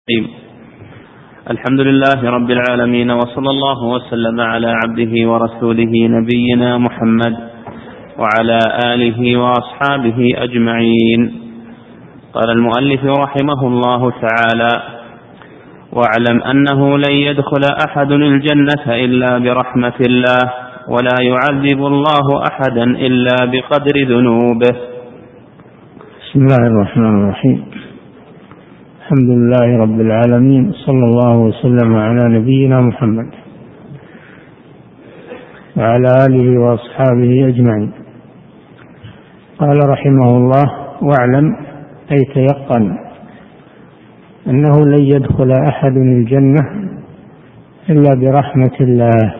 الحمد لله رب العالمين، وصلى الله وسلم على عبده ورسوله نبينا محمد وعلى آله وأصحابه أجمعين. قال المؤلف رحمه الله تعالى: واعلم أنه لن يدخل أحد الجنة إلا برحمة الله، ولا يعذب الله أحدا إلا بقدر ذنوبه. بسم الله الرحمن الرحيم. الحمد لله رب العالمين، صلى الله وسلم على نبينا محمد وعلى آله وأصحابه أجمعين. قال رحمه الله: واعلم، أي تيقن، أنه لن يدخل أحد الجنة إلا برحمة الله.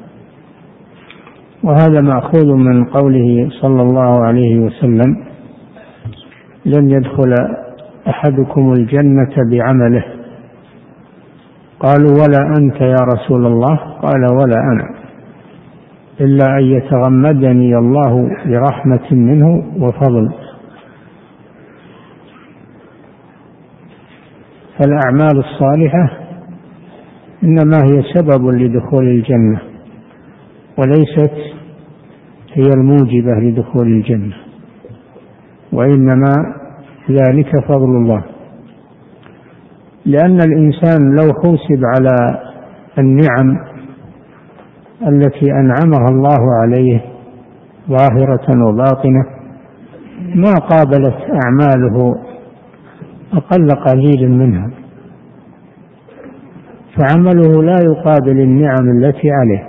وهذا مأخوذ من قوله صلى الله عليه وسلم: لن يدخل أحدكم الجنة بعمله. قالوا: ولا أنت يا رسول الله؟ قال: ولا أنا، إلا أن يتغمدني الله برحمة منه وفضل. فالأعمال الصالحة إنما هي سبب لدخول الجنة، وليست هي الموجبة لدخول الجنة، وإنما ذلك فضل الله. لأن الإنسان لو حوسب على النعم التي أنعمها الله عليه ظاهرة وباطنة ما قابلت أعماله أقل قليل منها، فعمله لا يقابل النعم التي عليه،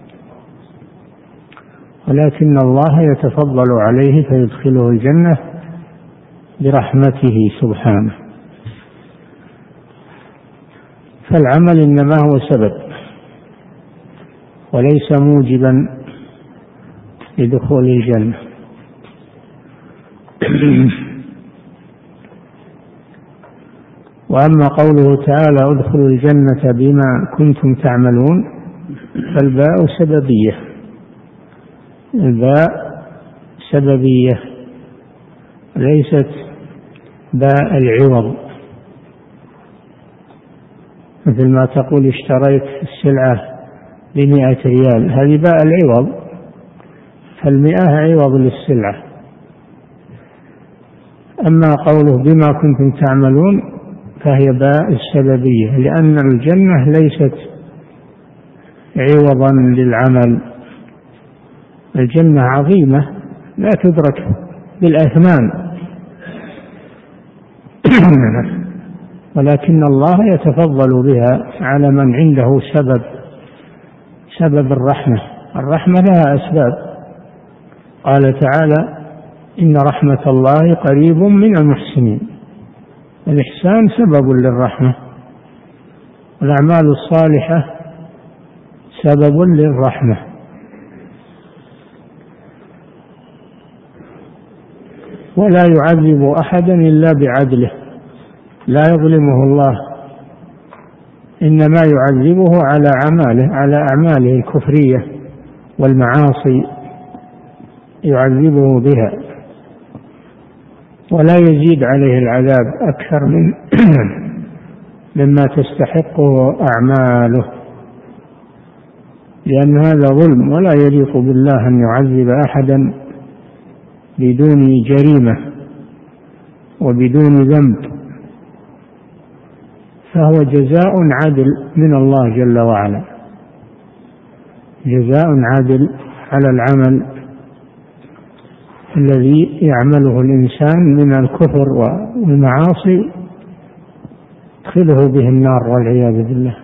ولكن الله يتفضل عليه فيدخله الجنة برحمته سبحانه. فالعمل إنما هو سبب وليس موجبا لدخول الجنة. وأما قوله تعالى: ادخلوا الجنة بما كنتم تعملون، فالباء سببية، الباء سببية ليست باء العوض، مثل ما تقول اشتريت السلعة ب100 ريال، هذه باء العوض، فال100 عوض للسلعة. أما قوله بما كنتم تعملون فهي باء السببية، لأن الجنة ليست عوضا للعمل، الجنة عظيمة لا تدرك بالأثمان، ولكن الله يتفضل بها على من عنده سبب الرحمة. الرحمة لها أسباب، قال تعالى: إن رحمة الله قريب من المحسنين. الإحسان سبب للرحمة، والأعمال الصالحة سبب للرحمة. ولا يعذب أحدا إلا بعدله، لا يظلمه الله، إنما يعذبه على أعماله الكفرية والمعاصي، يعذبه بها ولا يزيد عليه العذاب أكثر مما تستحقه أعماله، لأن هذا ظلم، ولا يليق بالله أن يعذب أحدا بدون جريمة وبدون ذنب، فهو جزاء عدل من الله جل وعلا، جزاء عدل على العمل الذي يعمله الإنسان من الكفر والمعاصي يدخله به النار والعياذ بالله.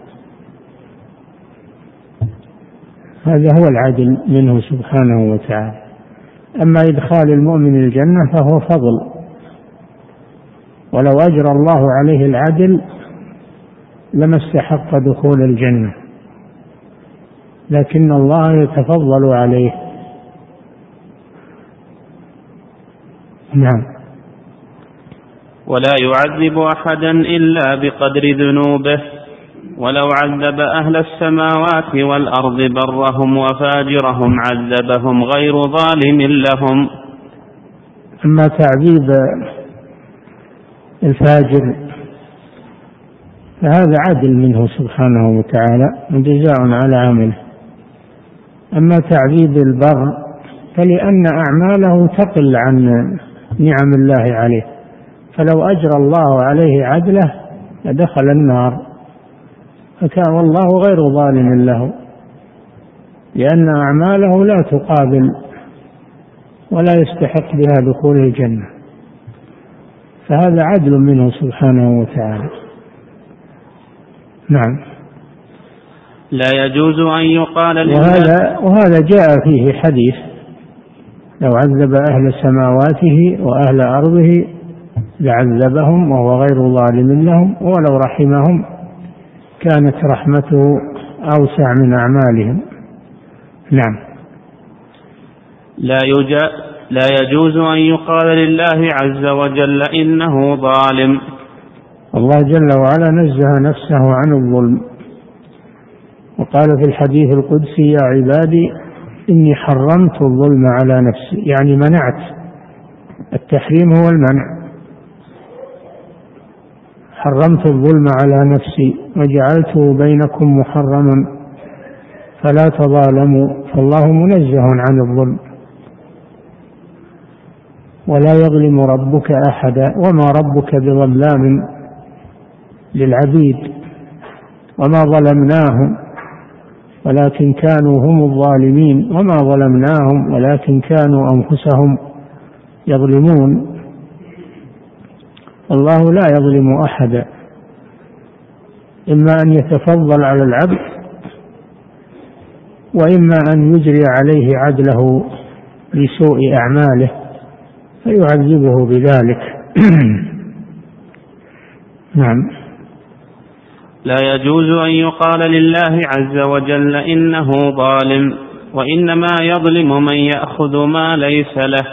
هذا هو العدل منه سبحانه وتعالى. أما إدخال المؤمن الجنة فهو فضل، ولو أجرى الله عليه العدل لما استحق دخول الجنة، لكن الله يتفضل عليه. نعم. ولا يعذب أحدا إلا بقدر ذنوبه، ولو عذب أهل السماوات والأرض برهم وفاجرهم عذبهم غير ظالم لهم. أما تعذيب الفاجر فهذا عدل منه سبحانه وتعالى وجزاء على عمله. أما تعذيب البر فلأن أعماله تقل عن نعم الله عليه، فلو أجرى الله عليه عدله لدخل النار، فكان والله غير ظالم له، لأن أعماله لا تقابل ولا يستحق بها دخول الجنة، فهذا عدل منه سبحانه وتعالى. نعم. لا يجوز أن يقال وهذا جاء فيه حديث: لو عذب أهل سماواته وأهل أرضه لعذبهم وهو غير ظالم لهم، ولو رحمهم كانت رحمته أوسع من أعمالهم. نعم. لا يجوز أن يقال لله عز وجل إنه ظالم. الله جل وعلا نزه نفسه عن الظلم، وقال في الحديث القدسي: يا عبادي إني حرمت الظلم على نفسي، يعني منعت. التحريم هو المنع. حرمت الظلم على نفسي وجعلته بينكم محرما فلا تظالموا، فالله منزه عن الظلم، ولا يظلم ربك أحدا، وما ربك بظلام للعبيد، وما ظلمناهم ولكن كانوا هم الظالمين، وما ظلمناهم ولكن كانوا أنفسهم يظلمون. الله لا يظلم أحدا، إما أن يتفضل على العبد، وإما أن يجري عليه عدله لسوء أعماله فيعذبه بذلك. نعم. لا يجوز أن يقال لله عز وجل إنه ظالم، وإنما يظلم من يأخذ ما ليس له.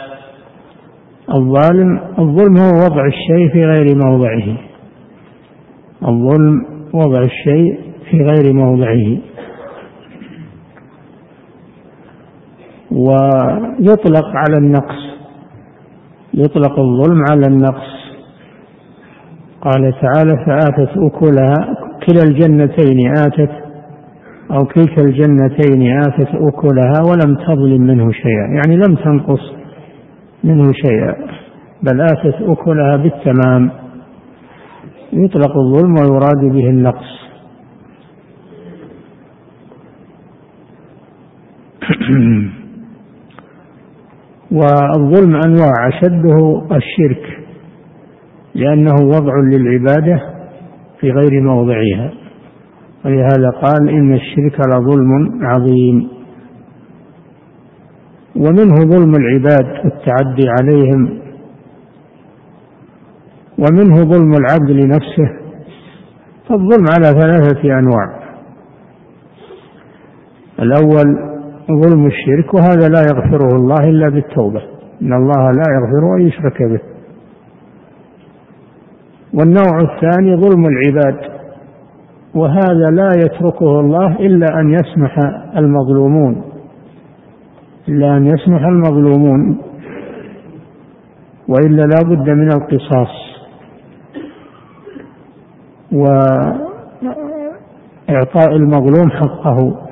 الظلم هو وضع الشيء في غير موضعه. الظلم وضع الشيء في غير موضعه. ويطلق على النقص، يطلق الظلم على النقص. قال تعالى: فآتت أكلها، كلا الجنتين آتت، أو كلتا الجنتين آتت أكلها ولم تظلم منه شيئا، يعني لم تنقص منه شيئا، بل آتت أكلها بالتمام. يطلق الظلم ويراد به النقص. والظلم أنواع، أشده الشرك، لأنه وضع للعبادة في غير موضعها، ولهذا قال: إن الشرك لظلم عظيم. ومنه ظلم العباد والتعدي عليهم، ومنه ظلم العبد لنفسه. فالظلم على 3 أنواع: الأول ظلم الشرك، وهذا لا يغفره الله إلا بالتوبة، إن الله لا يغفر أن يشرك به. والنوع الثاني ظلم العباد، وهذا لا يتركه الله إلا أن يسمح المظلومون، وإلا لا بد من القصاص وإعطاء المظلوم حقه،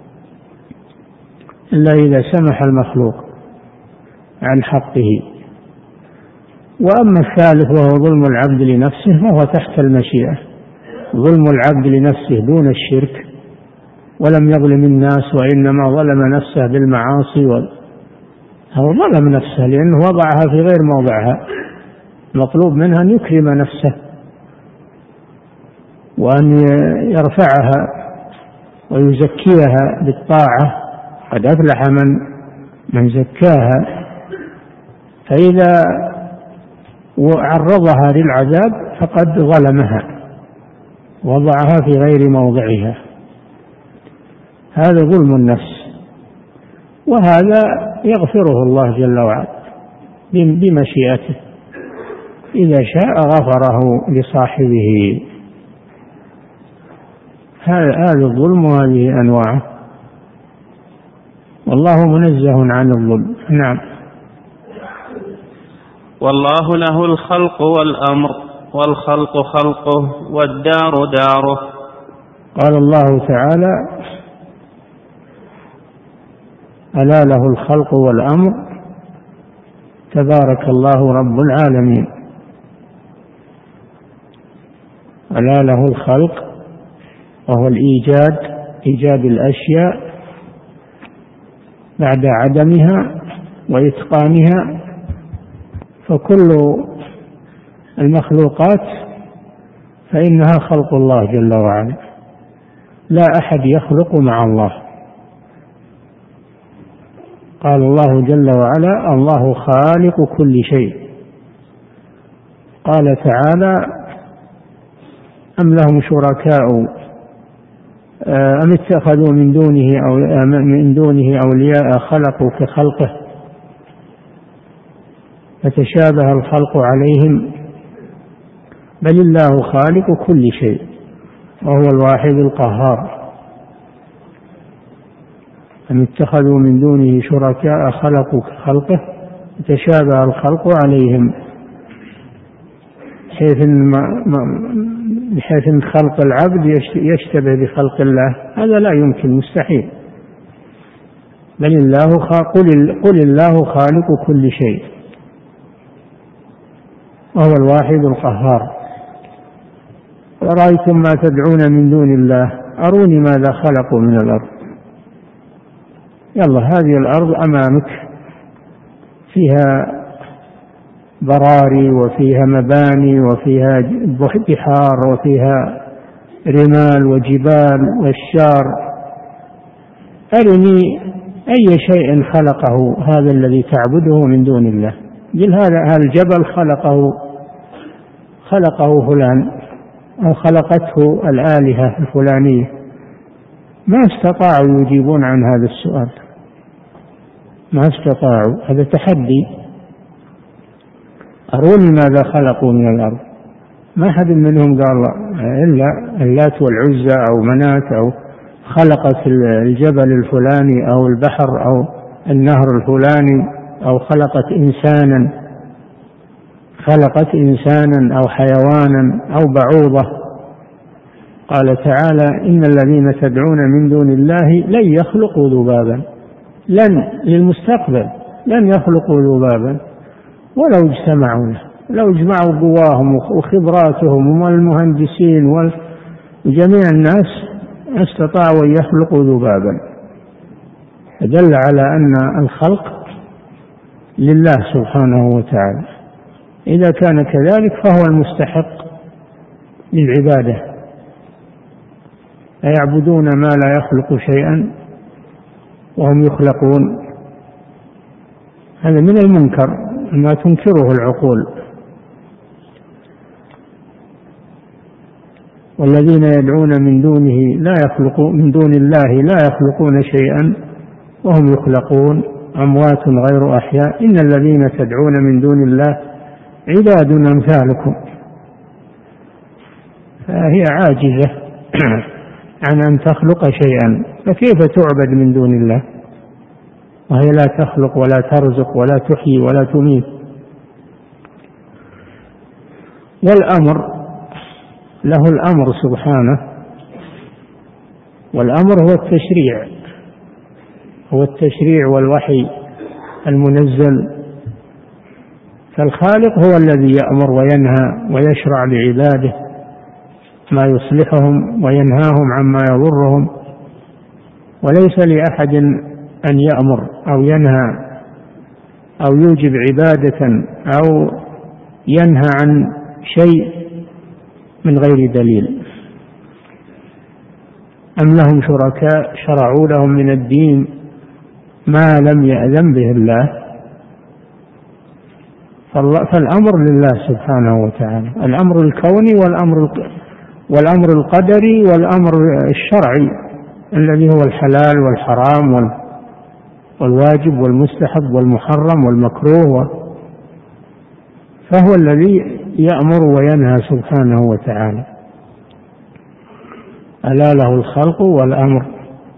إلا إذا سمح المخلوق عن حقه. وأما الثالث وهو ظلم العبد لنفسه فهو تحت المشيئة، ظلم العبد لنفسه دون الشرك، ولم يظلم الناس وإنما ظلم نفسه بالمعاصي، هو ظلم نفسه لأنه وضعها في غير موضعها. مطلوب منها أن يكرم نفسه وأن يرفعها ويزكيها بالطاعة، قد أفلح من زكاها. فإذا عرضها للعذاب فقد ظلمها، وضعها في غير موضعها، هذا ظلم النفس، وهذا يغفره الله جل وعلا بمشيئته، إذا شاء غفره لصاحبه. هذا الظلم وهذه أنواعه، والله منزه عن الظلم. نعم. والله له الخلق والأمر والخلق خلقه والدار داره. قال الله تعالى: ألا له الخلق والأمر تبارك الله رب العالمين. ألا له الخلق وهو الإيجاد، إيجاد الأشياء بعد عدمها وإتقانها، فكل المخلوقات فإنها خلق الله جل وعلا، لا أحد يخلق مع الله. قال الله جل وعلا: الله خالق كل شيء. قال تعالى: أم لهم شركاء أم اتخذوا من دونه أولياء خلقوا كخلقه فتشابه الخلق عليهم بل الله خالق كل شيء وهو الواحد القهار. أم اتخذوا من دونه شركاء خلقوا كخلقه فتشابه الخلق عليهم، بحيث أن خلق العبد يشتبه بخلق الله، هذا لا يمكن، مستحيل. بل قل الله خالق كل شيء وهو الواحد القهار. ورأيتم ما تدعون من دون الله أروني ماذا خلقوا من الأرض. يلا، هذه الأرض أمامك، فيها براري وفيها مباني وفيها بحار وفيها رمال وجبال والشار، أرني أي شيء خلقه هذا الذي تعبده من دون الله. قل هذا الجبل خلقه فلان أو خلقته الآلهة الفلانية. ما استطاعوا يجيبون عن هذا السؤال، ما استطاعوا. هذا تحدي. أروني ماذا خلقوا من الأرض. ما حد منهم قال إلا اللات والعزى أو منات أو خلقت الجبل الفلاني أو البحر أو النهر الفلاني أو خلقت إنسانا أو حيوانا أو بعوضة. قال تعالى: إن الذين تدعون من دون الله لن يخلقوا ذبابا. لن للمستقبل، لن يخلقوا ذبابا ولو اجتمعوا له، لو اجمعوا قواهم وخبراتهم والمهندسين وجميع الناس استطاعوا أن يخلقوا ذبابا. فدل على أن الخلق لله سبحانه وتعالى. إذا كان كذلك فهو المستحق للعبادة. أيعبدون ما لا يخلق شيئا وهم يخلقون. هذا من المنكر ما تنكره العقول. والذين يدعون من دون الله لا يخلقون شيئا وهم يخلقون، أموات غير أحياء. إن الذين تدعون من دون الله عباد أمثالكم. فهي عاجزة عن أن تخلق شيئا، فكيف تعبد من دون الله وهي لا تخلق ولا ترزق ولا تحيي ولا تميت؟ والأمر له الأمر سبحانه، والأمر هو التشريع والوحي المنزل. فالخالق هو الذي يأمر وينهى ويشرع لعباده ما يصلحهم وينهاهم عما يضرهم، وليس لأحد أن يأمر أو ينهى أو يوجب عبادة أو ينهى عن شيء من غير دليل. أم لهم شركاء شرعوا لهم من الدين ما لم يأذن به الله. فالأمر لله سبحانه وتعالى، الأمر الكوني والأمر القدري والأمر الشرعي الذي هو الحلال والحرام والواجب والمستحب والمحرم والمكروه. فهو الذي يأمر وينهى سبحانه وتعالى. ألا له الخلق والأمر.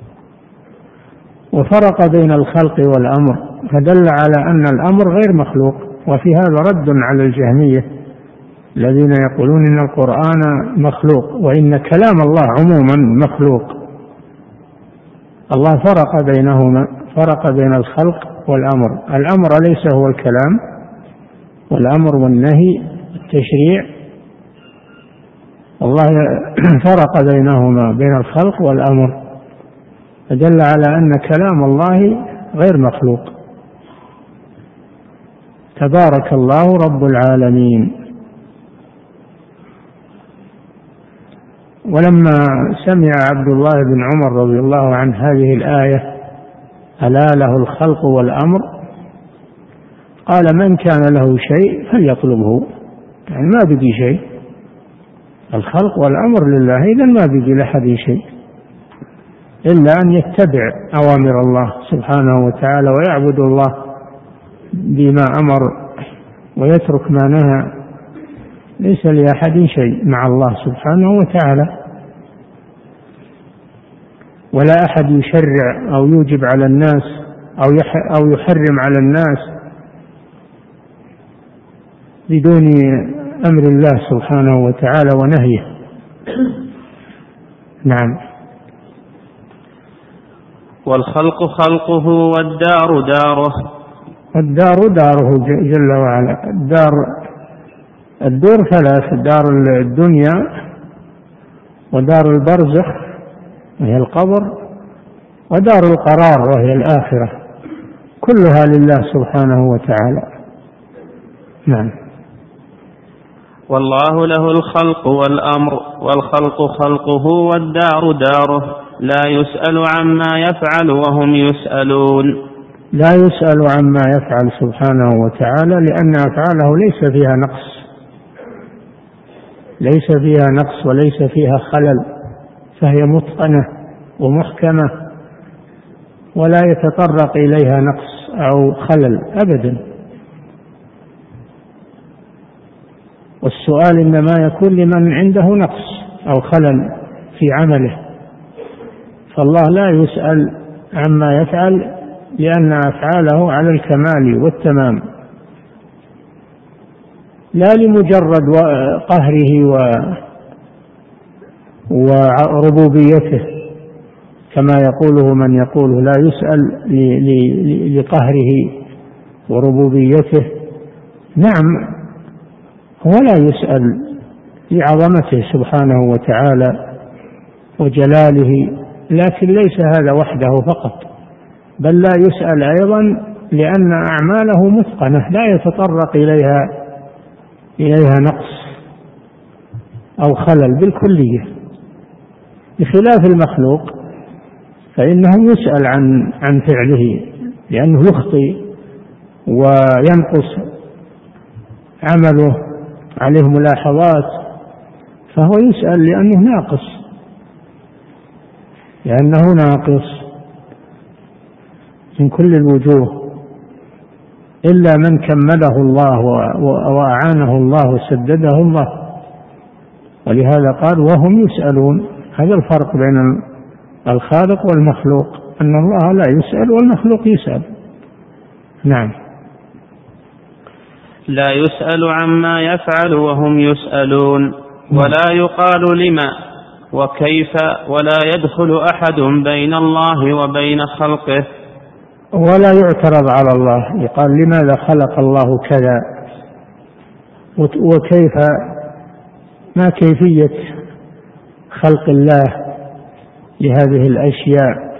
وفرق بين الخلق والأمر، فدل على أن الأمر غير مخلوق. وفي هذا رد على الجهمية الذين يقولون إن القرآن مخلوق وإن كلام الله عموما مخلوق. الله فرق بين الخلق والأمر. الأمر ليس هو الكلام، والأمر والنهي التشريع. الله فرق بينهما، بين الخلق والأمر، فدل على أن كلام الله غير مخلوق. تبارك الله رب العالمين. ولما سمع عبد الله بن عمر رضي الله عنه هذه الآية ألا له الخلق والأمر، قال من كان له شيء فليطلبه، يعني ما بقي شيء، الخلق والأمر لله، إذا ما بقي لأحد شيء إلا أن يتبع أوامر الله سبحانه وتعالى ويعبد الله بما أمر ويترك ما نهى. ليس لأحد شيء مع الله سبحانه وتعالى، ولا أحد يشرع أو يوجب على الناس أو يحرم على الناس بدون أمر الله سبحانه وتعالى ونهيه. نعم. والخلق خلقه والدار داره. الدار داره جل وعلا. الدور ثلاث: دار الدنيا، ودار البرزخ وهي القبر، ودار القرار وهي الآخرة، كلها لله سبحانه وتعالى. نعم. والله له الخلق والأمر، والخلق خلقه والدار داره، لا يسأل عما يفعل وهم يسألون. لا يسأل عما يفعل سبحانه وتعالى، لأن أفعاله ليس فيها نقص وليس فيها خلل، فهي متقنة ومحكمة ولا يتطرق إليها نقص أو خلل أبدا. والسؤال إنما يكون لمن عنده نقص أو خلل في عمله، فالله لا يسأل عما يفعل لأن أفعاله على الكمال والتمام، لا لمجرد قهره وربوبيته كما يقوله من يقول لا يسأل لقهره وربوبيته. نعم، هو لا يسأل لعظمته سبحانه وتعالى وجلاله، لكن ليس هذا وحده فقط، بل لا يسأل أيضا لأن أعماله متقنة لا يتطرق إليها نقص أو خلل بالكلية، بخلاف المخلوق فإنه يسأل عن فعله لأنه يخطئ وينقص عمله، عليه ملاحظات، فهو يسأل لأنه ناقص من كل الوجوه، إلا من كمله الله وأعانه الله وسدده الله. ولهذا قال وهم يسألون. هذا الفرق بين الخالق والمخلوق، أن الله لا يسأل والمخلوق يسأل. نعم. لا يسأل عما يفعل وهم يسألون، ولا يقال لما وكيف، ولا يدخل أحد بين الله وبين خلقه، ولا يعترض على الله يقال لماذا خلق الله كذا، وكيف، ما كيفية خلق الله لهذه الأشياء.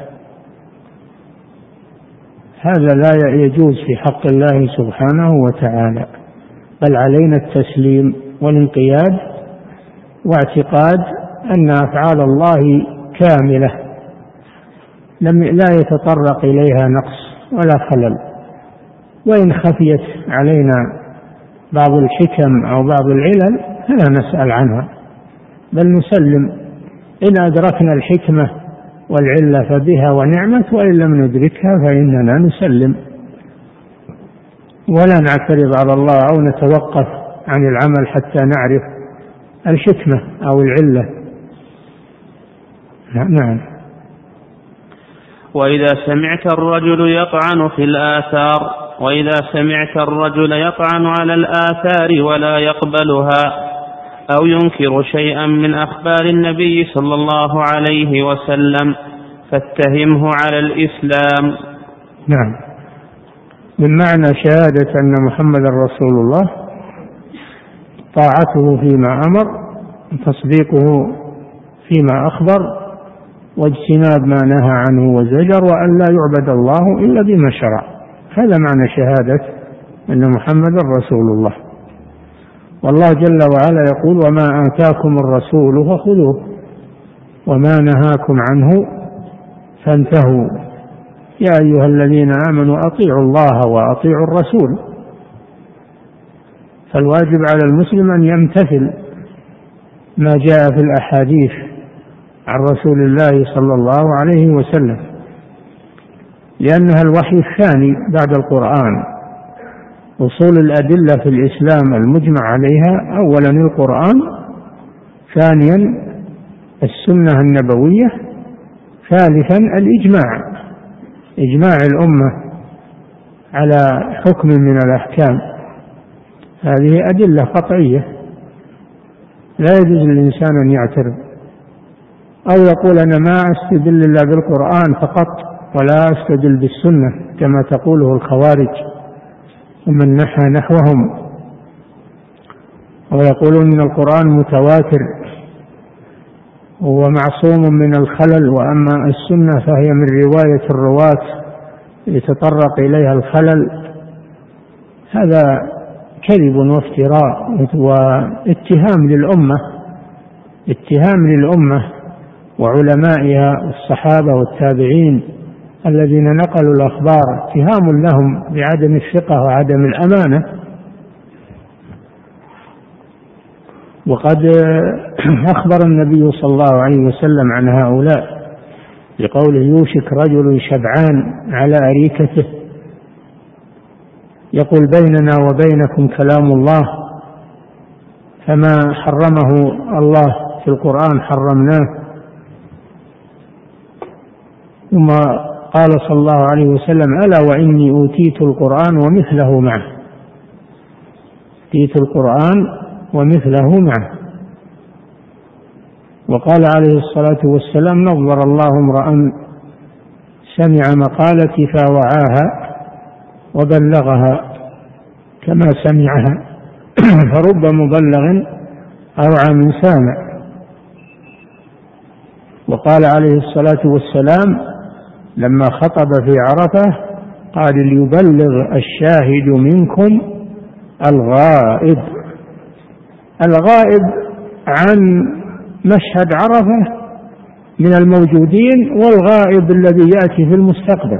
هذا لا يجوز في حق الله سبحانه وتعالى، بل علينا التسليم والانقياد واعتقاد أن أفعال الله كاملة لا يتطرق إليها نقص ولا خلل، وإن خفيت علينا بعض الحكم أو بعض العلل فلا نسأل عنها، بل نسلم. إن أدركنا الحكمة والعلة فبها ونعمت، وإن لم ندركها فإننا نسلم ولا نعترض على الله أو نتوقف عن العمل حتى نعرف الحكمة أو العلة. نعم. وإذا سمعت الرجل يطعن في الآثار، وإذا سمعت الرجل يطعن على الآثار ولا يقبلها أو ينكر شيئا من أخبار النبي صلى الله عليه وسلم فاتهمه على الإسلام. نعم، من معنى شهادة أن محمد رسول الله طاعته فيما أمر، تصديقه فيما أخبر، واجتناب ما نهى عنه وزجر، وأن لا يعبد الله إلا بما شرع. هذا معنى شهادة أن محمد رسول الله. والله جل وعلا يقول: وما آتاكم الرسول فخذوه وما نهاكم عنه فانتهوا يا أيها الذين آمنوا أطيعوا الله وأطيعوا الرسول. فالواجب على المسلم أن يمتثل ما جاء في الأحاديث عن رسول الله صلى الله عليه وسلم، لأنها الوحي الثاني بعد القرآن. أصول الأدلة في الإسلام المجمع عليها: أولا القرآن، ثانيا السنة النبوية، ثالثا الإجماع، إجماع الأمة على حكم من الأحكام. هذه أدلة قطعية، لا يجوز للإنسان أن يعترض أو يقول أنا ما أستدل إلا بالقرآن فقط ولا أستدل بالسنة كما تقوله الخوارج ومن نحى نحوهم، ويقولون إن القرآن متواتر ومعصوم من الخلل، وأما السنة فهي من رواية الرواة يتطرق إليها الخلل. هذا كذب وافتراء واتهام للأمة، اتهام للأمة وعلمائها الصحابة والتابعين الذين نقلوا الأخبار، اتهام لهم بعدم الثقة وعدم الأمانة. وقد أخبر النبي صلى الله عليه وسلم عن هؤلاء بقوله: يوشك رجل شبعان على أريكته يقول بيننا وبينكم كلام الله، فما حرمه الله في القرآن حرمناه. ثم قال صلى الله عليه وسلم: ألا وإني أوتيت القرآن ومثله معه، أوتيت القرآن ومثله معه. وقال عليه الصلاة والسلام: نظر الله امرأ سمع مقالتي فوعاها وبلغها كما سمعها فرب مبلغ أوعى من سامع. وقال عليه الصلاة والسلام لما خطب في عرفة قال: ليبلغ الشاهد منكم الغائب. الغائب عن مشهد عرفة من الموجودين، والغائب الذي يأتي في المستقبل.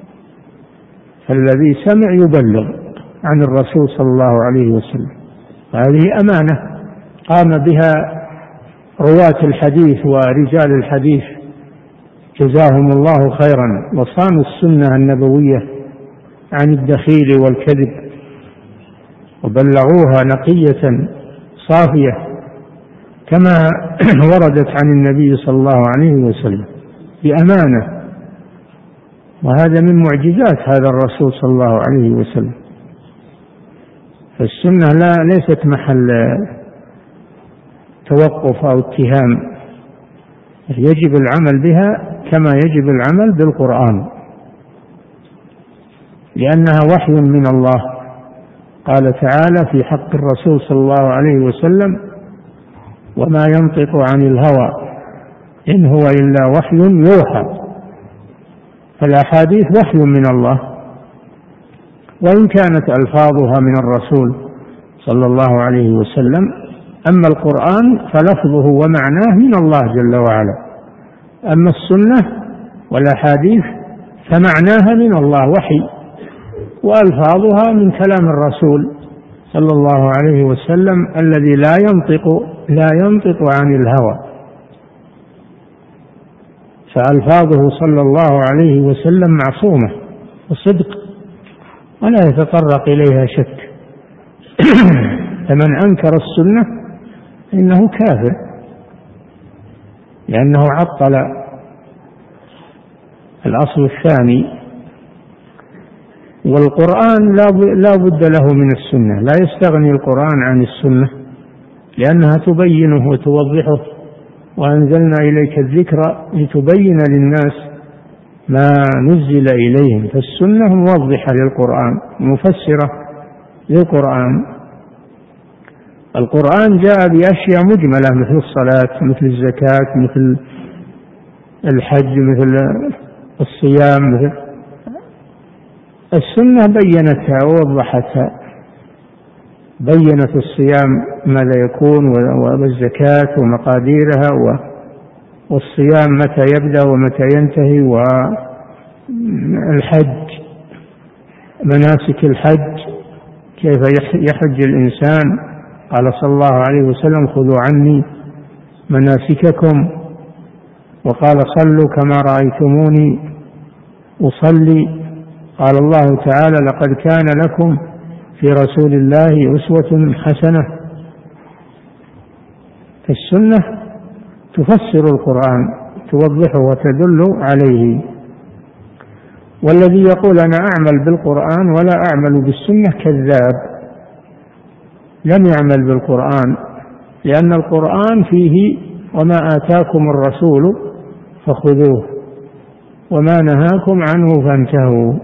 فالذي سمع يبلغ عن الرسول صلى الله عليه وسلم. هذه أمانة قام بها رواة الحديث ورجال الحديث جزاهم الله خيرا، وصانوا السنة النبوية عن الدخيل والكذب وبلغوها نقية صافية كما وردت عن النبي صلى الله عليه وسلم بأمانة. وهذا من معجزات هذا الرسول صلى الله عليه وسلم. فالسنة ليست محل توقف أو اتهام، يجب العمل بها كما يجب العمل بالقرآن، لأنها وحي من الله. قال تعالى في حق الرسول صلى الله عليه وسلم: وما ينطق عن الهوى إن هو إلا وحي يوحى. فالأحاديث وحي من الله، وإن كانت ألفاظها من الرسول صلى الله عليه وسلم. أما القرآن فلفظه ومعناه من الله جل وعلا، أما السنة والأحاديث فمعناها من الله وحي، وألفاظها من كلام الرسول صلى الله عليه وسلم الذي لا ينطق عن الهوى. فألفاظه صلى الله عليه وسلم معصومة وصدق ولا يتطرق إليها شك. فمن أنكر السنة إنه كافر، لأنه عطل الأصل الثاني. والقرآن لا بد له من السنة، لا يستغني القرآن عن السنة، لأنها تبينه وتوضحه، وأنزلنا إليك الذكر لتبين للناس ما نزل إليهم. فالسنة موضحة للقرآن، مفسرة للقرآن. القرآن جاء بأشياء مجملة مثل الصلاة، مثل الزكاة، مثل الحج، مثل الصيام، مثل السنة بينتها ووضحتها. بينت الصيام ماذا يكون، والزكاة ومقاديرها، والصيام متى يبدأ ومتى ينتهي، والحج مناسك الحج كيف يحج الإنسان. قال صلى الله عليه وسلم: خذوا عني مناسككم. وقال: صلوا كما رأيتموني أصلي. قال الله تعالى: لقد كان لكم في رسول الله أسوة حسنة. فالسنة تفسر القرآن، توضحه وتدل عليه. والذي يقول أنا أعمل بالقرآن ولا أعمل بالسنة كذاب، لم يعمل بالقرآن، لأن القرآن فيه: وما آتاكم الرسول فخذوه وما نهاكم عنه فانتهوا.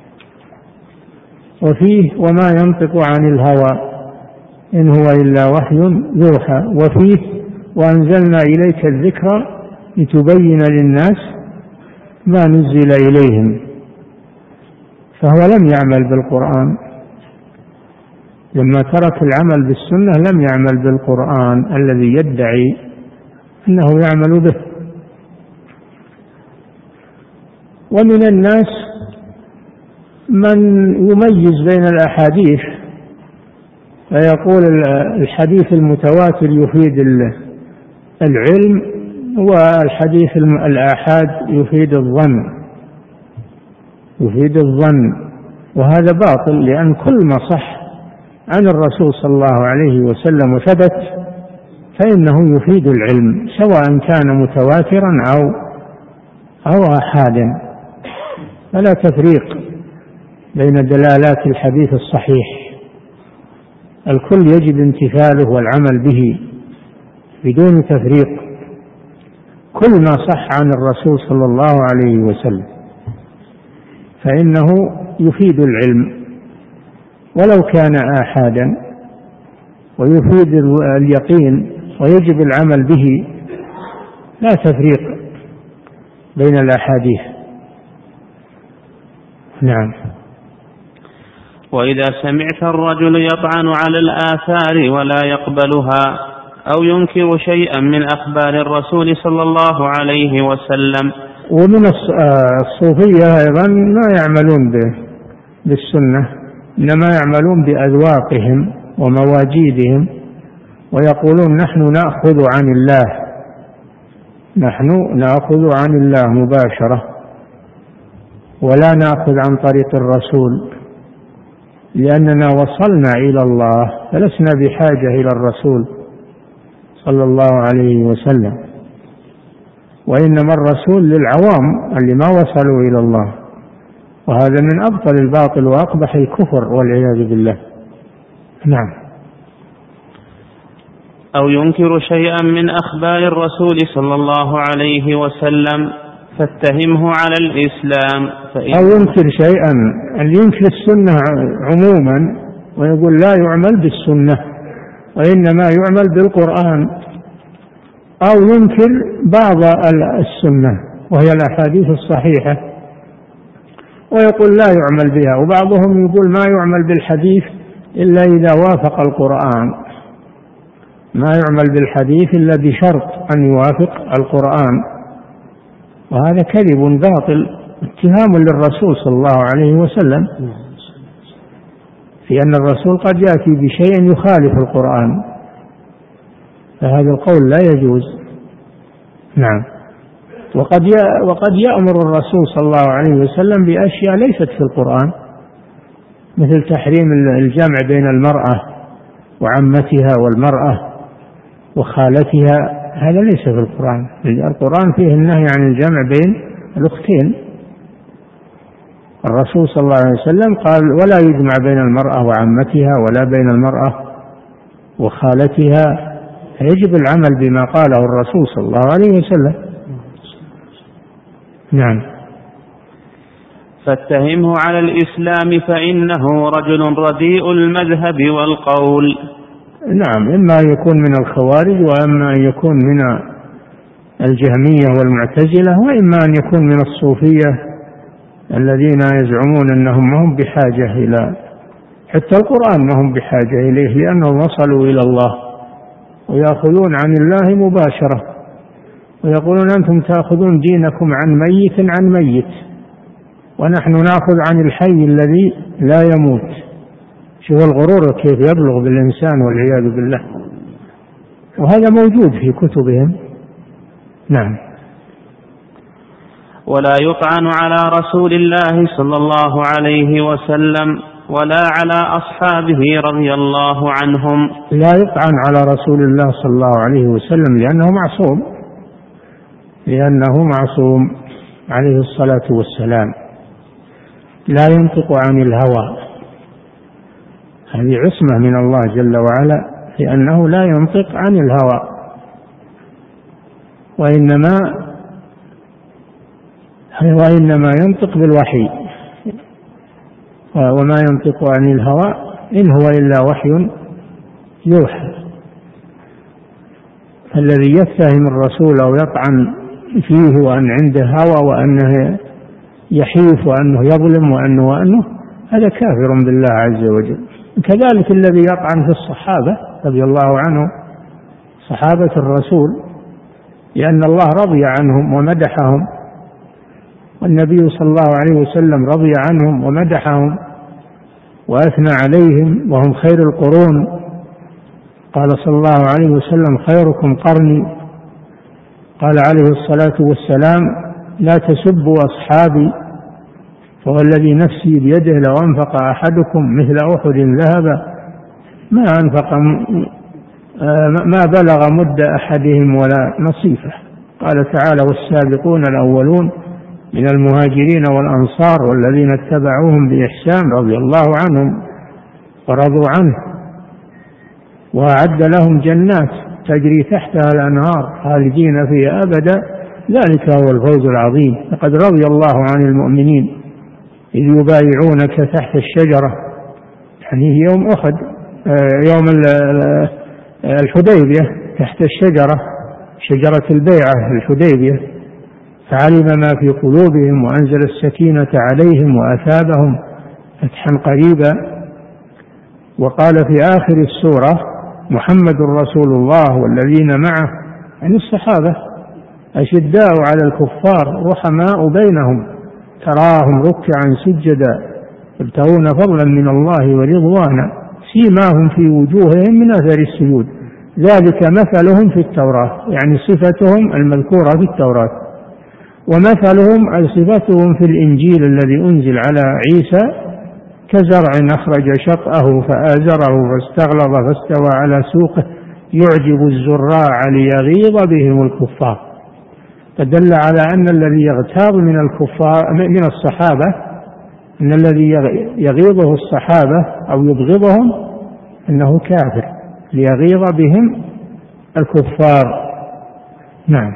وفيه: وما ينطق عن الهوى إن هو إلا وحي يوحى. وفيه: وأنزلنا إليك الذكر لتبين للناس ما نزل إليهم. فهو لم يعمل بالقرآن، لما ترك العمل بالسنة لم يعمل بالقرآن الذي يدعي أنه يعمل به. ومن الناس من يميز بين الأحاديث فيقول الحديث المتواتر يفيد العلم، والحديث الآحاد يفيد الظن. وهذا باطل، لأن كل ما صح عن الرسول صلى الله عليه وسلم وثبت فإنه يفيد العلم، سواء كان متواترا أو آحادا. فلا تفريق بين دلالات الحديث الصحيح، الكل يجب امتثاله والعمل به بدون تفريق. كل ما صح عن الرسول صلى الله عليه وسلم فإنه يفيد العلم ولو كان آحادا، ويفيد اليقين، ويجب العمل به، لا تفريق بين الأحاديث. نعم. وإذا سمعت الرجل يطعن على الآثار ولا يقبلها أو ينكر شيئا من أخبار الرسول صلى الله عليه وسلم. ومن الصوفية أيضا ما يعملون بالسنة، إنما يعملون بأذواقهم ومواجيدهم، ويقولون نحن نأخذ عن الله مباشرة، ولا نأخذ عن طريق الرسول، لأننا وصلنا إلى الله فلسنا بحاجة إلى الرسول صلى الله عليه وسلم، وإنما الرسول للعوام اللي ما وصلوا إلى الله. وهذا من أبطل الباطل وأقبح الكفر والعياذ بالله. نعم. أو ينكر شيئا من أخبار الرسول صلى الله عليه وسلم فاتهمه على الإسلام. أو ينكر شيئا، اللي ينكر السنة عموما ويقول لا يعمل بالسنة وإنما يعمل بالقرآن، أو ينكر بعض السنة وهي الأحاديث الصحيحة ويقول لا يعمل بها. وبعضهم يقول ما يعمل بالحديث إلا إذا وافق القرآن، ما يعمل بالحديث إلا بشرط أن يوافق القرآن. وهذا كذب باطل، اتهام للرسول صلى الله عليه وسلم، في أن الرسول قد يأتي بشيء يخالف القرآن، فهذا القول لا يجوز. نعم. وقد يأمر الرسول صلى الله عليه وسلم بأشياء ليست في القرآن، مثل تحريم الجمع بين المرأة وعمتها والمرأة وخالتها، هذا ليس في القرآن. القرآن فيه النهي عن الجمع بين الأختين. الرسول صلى الله عليه وسلم قال ولا يجمع بين المرأة وعمتها ولا بين المرأة وخالتها، يجب العمل بما قاله الرسول صلى الله عليه وسلم. نعم. فاتهمه على الإسلام فإنه رجل رديء المذهب والقول. نعم، إما يكون من الخوارج، وإما أن يكون من الجهمية والمعتزلة، وإما أن يكون من الصوفية الذين يزعمون أنهم ما هم بحاجة إلى حتى القرآن، ما هم بحاجة إليه، لأنهم وصلوا إلى الله ويأخذون عن الله مباشرة، ويقولون أنتم تأخذون دينكم عن ميت ونحن نأخذ عن الحي الذي لا يموت. شوف الغرور كيف يبلغ بالإنسان والعياذ بالله، وهذا موجود في كتبهم. نعم. ولا يطعن على رسول الله صلى الله عليه وسلم ولا على أصحابه رضي الله عنهم. لا يطعن على رسول الله صلى الله عليه وسلم لأنه معصوم عليه الصلاة والسلام، لا ينطق عن الهوى، هذه عصمة من الله جل وعلا، لأنه لا ينطق عن الهوى، وإنما ينطق بالوحي، وما ينطق عن الهوى إن هو إلا وحي يوحى. الذي يتهم الرسول أو يطعن فيه وأن عنده هوى وأنه يحيف وأنه يظلم وأنه هذا كافر بالله عز وجل. كذلك الذي يطعن في الصحابة رضي الله عنهم، صحابة الرسول، لأن الله رضي عنهم ومدحهم، والنبي صلى الله عليه وسلم رضي عنهم ومدحهم وأثنى عليهم وهم خير القرون. قال صلى الله عليه وسلم: خيركم قرني. قال عليه الصلاة والسلام: لا تسبوا أصحابي، فوالذي نفسي بيده لو أنفق أحدكم مثل أحد ذهبا ما بلغ مد أحدهم ولا نصيفه. قال تعالى: والسابقون الأولون من المهاجرين والأنصار والذين اتبعوهم بإحسان رضي الله عنهم ورضوا عنه وأعد لهم جنات تجري تحتها الأنهار خالدين فيها أبدا، ذلك هو الفوز العظيم. لقد رضي الله عن المؤمنين إذ يبايعونك تحت الشجرة، يعني يوم أحد، يوم الحديبية، تحت الشجرة، شجرة البيعة الحديبية، فعلم ما في قلوبهم وأنزل السكينة عليهم وأثابهم فتحا قريبا. وقال في آخر السورة: محمد رسول الله والذين معه، يعني الصحابة، أشداء على الكفار رحماء بينهم تراهم ركعا سجدا يبتغون فضلا من الله ورضوانا سيماهم في وجوههم من أثر السجود ذلك مثلهم في التوراة، يعني صفتهم المذكورة في التوراة، ومثلهم أي صفتهم في الإنجيل الذي أنزل على عيسى كزرع أخرج شطأه فآزره فاستغلظ فاستوى على سوقه يعجب الزراع ليغيظ بهم الكفار. فدل على أن الذي يغتاظ من الكفار من الصحابة، أن الذي يغيظه الصحابة أو يبغضهم أنه كافر، ليغيظ بهم الكفار. نعم.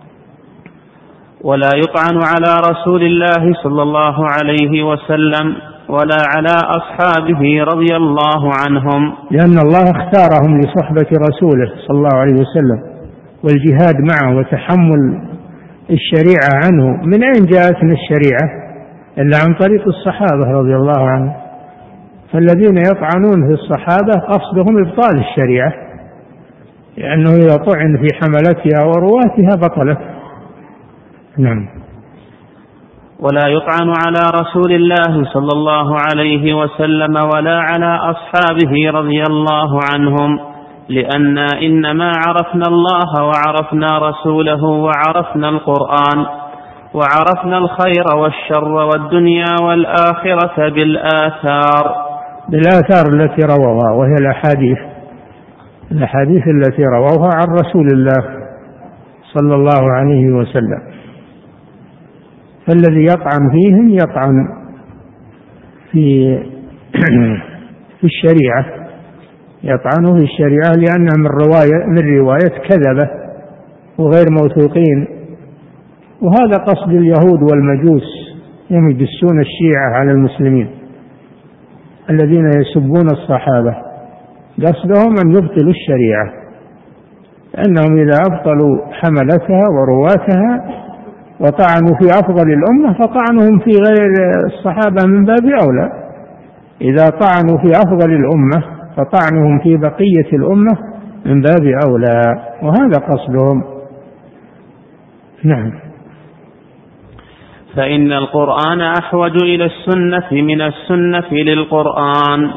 ولا يطعن على رسول الله صلى الله عليه وسلم ولا على أصحابه رضي الله عنهم، لأن الله اختارهم لصحبة رسوله صلى الله عليه وسلم والجهاد معه وتحمل الشريعة عنه. من أين جاءتنا الشريعة إلا عن طريق الصحابة رضي الله عنهم؟ فالذين يطعنون في الصحابة قصدهم إبطال الشريعة، لأنه إذا طعن في حملتها ورواتها بطلت. نعم. ولا يطعن على رسول الله صلى الله عليه وسلم ولا على أصحابه رضي الله عنهم، لأننا إنما عرفنا الله وعرفنا رسوله وعرفنا القرآن وعرفنا الخير والشر والدنيا والآخرة بالآثار التي رووها، وهي الأحاديث التي رووها عن رسول الله صلى الله عليه وسلم. فالذي يطعن فيهم يطعن في الشريعة يطعنوا في الشريعة لأنها من رواية كذبة وغير موثوقين. وهذا قصد اليهود والمجوس، هم يدسون الشيعة على المسلمين الذين يسبون الصحابة، قصدهم أن يبطلوا الشريعة، لأنهم إذا أبطلوا حملتها ورواتها وطعنوا في أفضل الأمة فطعنهم في غير الصحابة من باب أولى. إذا طعنوا في أفضل الأمة فطعنهم في بقية الأمة من باب أولى، وهذا قصدهم. نعم. فإن القرآن أحوج إلى السنة من السنة للقرآن.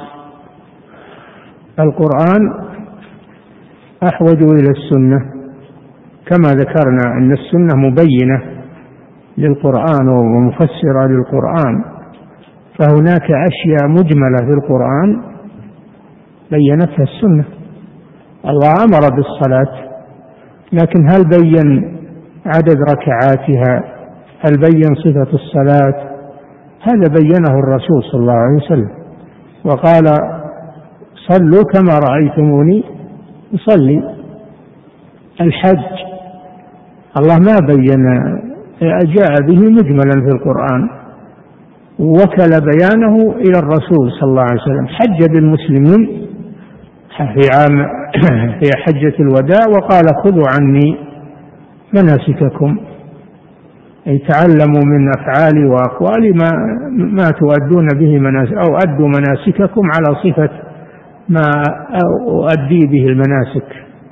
القرآن أحوج إلى السنة كما ذكرنا أن السنة مبينة للقرآن ومفسرة للقرآن، فهناك أشياء مجملة في القرآن بينتها السنة. الله أمر بالصلاة، لكن هل بين عدد ركعاتها؟ هل بين صفة الصلاة؟ هذا بينه الرسول صلى الله عليه وسلم، وقال صلوا كما رأيتموني أصلي. الحج الله ما بين، جاء به مجملا في القرآن، وكل بيانه إلى الرسول صلى الله عليه وسلم. حج بالمسلمين في حجة الوداع وقال خذوا عني مناسككم، أي تعلموا من أفعالي وأقوالي ما تؤدون به مناسك، أو أدوا مناسككم على صفة ما أؤدي به المناسك.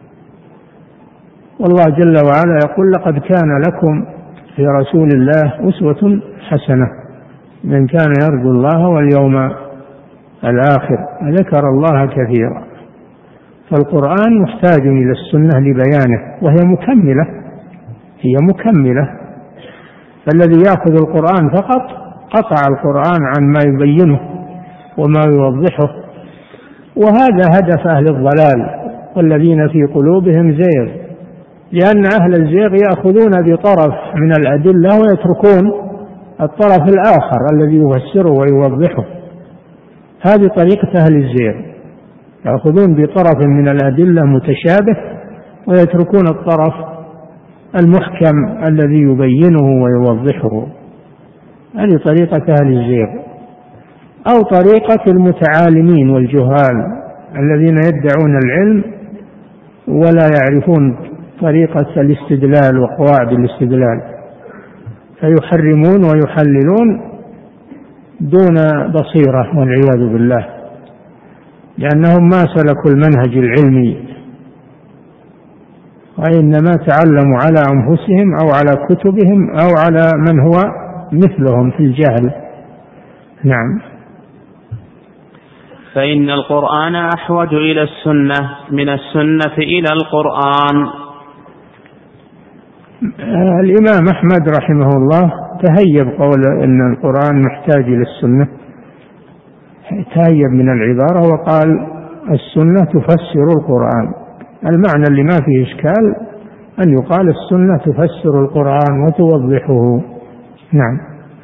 والله جل وعلا يقول لقد كان لكم في رسول الله أسوة حسنة من كان يرجو الله واليوم الآخر ذكر الله كثيرا. فالقرآن محتاج إلى السنة لبيانه، وهي مكملة، هي مكملة. فالذي يأخذ القرآن فقط قطع القرآن عن ما يبينه وما يوضحه، وهذا هدف أهل الضلال والذين في قلوبهم زيغ، لأن أهل الزيغ يأخذون بطرف من الأدلة ويتركون الطرف الآخر الذي يفسره ويوضحه. هذه طريقة أهل الزيغ، يأخذون بطرف من الأدلة متشابه ويتركون الطرف المحكم الذي يبينه ويوضحه. هذه طريقة أهل الزيغ، أو طريقة المتعالمين والجهال الذين يدعون العلم ولا يعرفون طريقة الاستدلال وقواعد الاستدلال، فيحرمون ويحللون دون بصيرة والعياذ بالله، لأنهم ما سلكوا المنهج العلمي، وإنما تعلموا على أنفسهم أو على كتبهم أو على من هو مثلهم في الجهل. نعم. فإن القرآن أحوج إلى السنة من السنة إلى القرآن. الإمام أحمد رحمه الله تهيب قول إن القرآن محتاج إلى السنة، تهيب من العبارة وقال السنة تفسر القرآن. المعنى اللي ما فيه إشكال أن يقال السنة تفسر القرآن وتوضحه. نعم.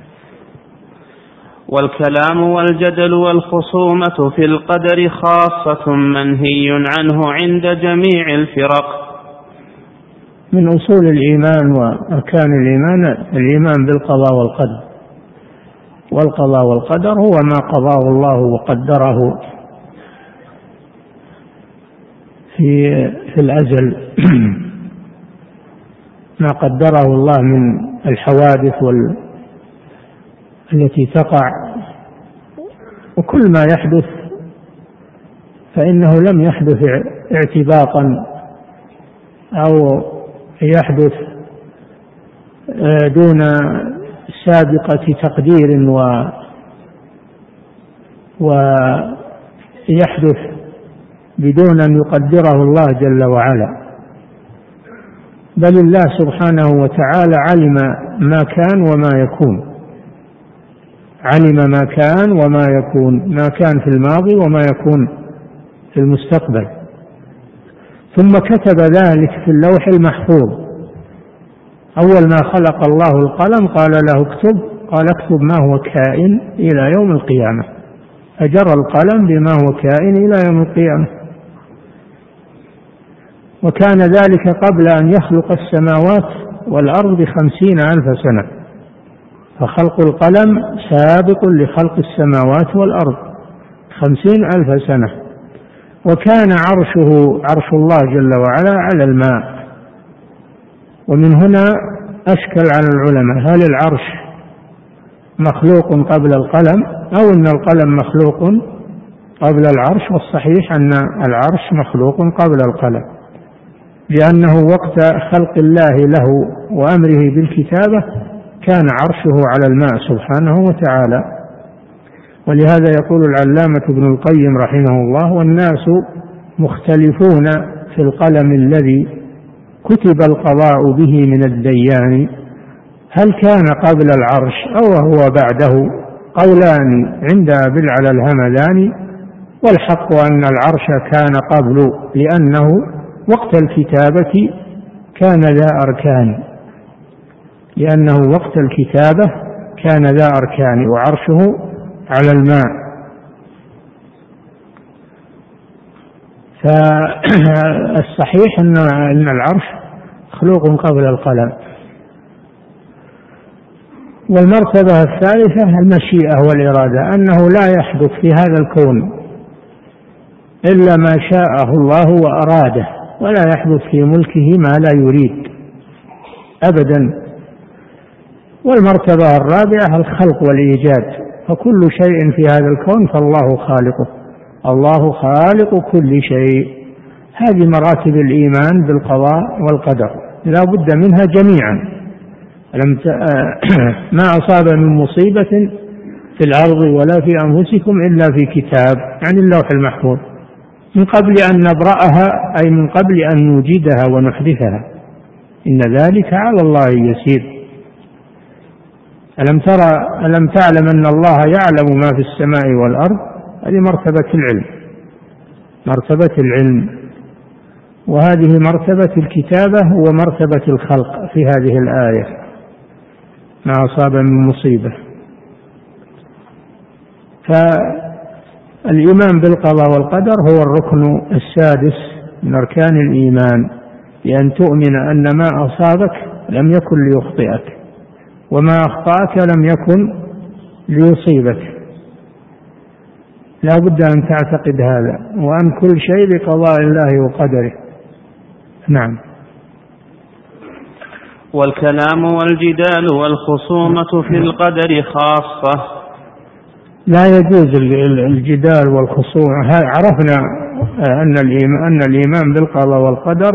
والكلام والجدل والخصومة في القدر خاصة منهي عنه عند جميع الفرق. من أصول الإيمان وأركان الإيمان بالقضاء والقدر، والقضاء والقدر هو ما قضاه الله وقدره في الأزل ما قدره الله من الحوادث التي تقع، وكل ما يحدث فإنه لم يحدث اعتباطا أو يحدث دون سابقة تقدير ويحدث بدون أن يقدره الله جل وعلا. بل الله سبحانه وتعالى علم ما كان وما يكون، علم ما كان وما يكون، ما كان في الماضي وما يكون في المستقبل، ثم كتب ذلك في اللوح المحفوظ. أول ما خلق الله القلم قال له اكتب، قال اكتب ما هو كائن إلى يوم القيامة، فجرى القلم بما هو كائن إلى يوم القيامة. وكان ذلك قبل أن يخلق السماوات والأرض ب50,000 سنة، فخلق القلم سابق لخلق السماوات والأرض 50,000 سنة. وكان عرشه عرش الله جل وعلا على الماء. ومن هنا أشكل على العلماء هل العرش مخلوق قبل القلم أو أن القلم مخلوق قبل العرش؟ والصحيح أن العرش مخلوق قبل القلم، لأنه وقت خلق الله له وأمره بالكتابة كان عرشه على الماء سبحانه وتعالى. ولهذا يقول العلامة ابن القيم رحمه الله: والناس مختلفون في القلم الذي كتب القضاء به من الديان، هل كان قبل العرش أو هو بعده؟ قولان عند أبي العلا الهمداني، والحق أن العرش كان قبل، لأنه وقت الكتابة كان ذا أركان، لأنه وقت الكتابة كان ذا أركان وعرشه على الماء. فالصحيح أن العرش مخلوق قبل القلم. والمرتبة الثالثة المشيئة والإرادة، أنه لا يحدث في هذا الكون إلا ما شاءه الله وأراده، ولا يحدث في ملكه ما لا يريد أبدا. والمرتبة الرابعة الخلق والإيجاد، فكل شيء في هذا الكون فالله خالقه، الله خالق كل شيء. هذه مراتب الإيمان بالقضاء والقدر لا بد منها جميعا. ما أصاب من مصيبة في الأرض ولا في أنفسكم إلا في كتاب، يعني اللوح المحفوظ، من قبل أن نبرأها، أي من قبل أن نوجدها ونحدثها، إن ذلك على الله يسير. ألم تعلم أن الله يعلم ما في السماء والأرض؟ هذه مرتبة العلم، مرتبة العلم. وهذه مرتبة الكتابة ومرتبة الخلق في هذه الآية، ما أصاب من مصيبة. فالإيمان بالقضاء والقدر هو الركن السادس من أركان الإيمان، بأن تؤمن أن ما أصابك لم يكن ليخطئك، وما أخطأك لم يكن ليصيبك. لا بد أن تعتقد هذا، وأن كل شيء بقضاء الله وقدره. نعم. والكلام والجدال والخصومة في القدر خاصة. لا يجوز الجدال والخصومة. عرفنا أن الإيمان بالقضاء والقدر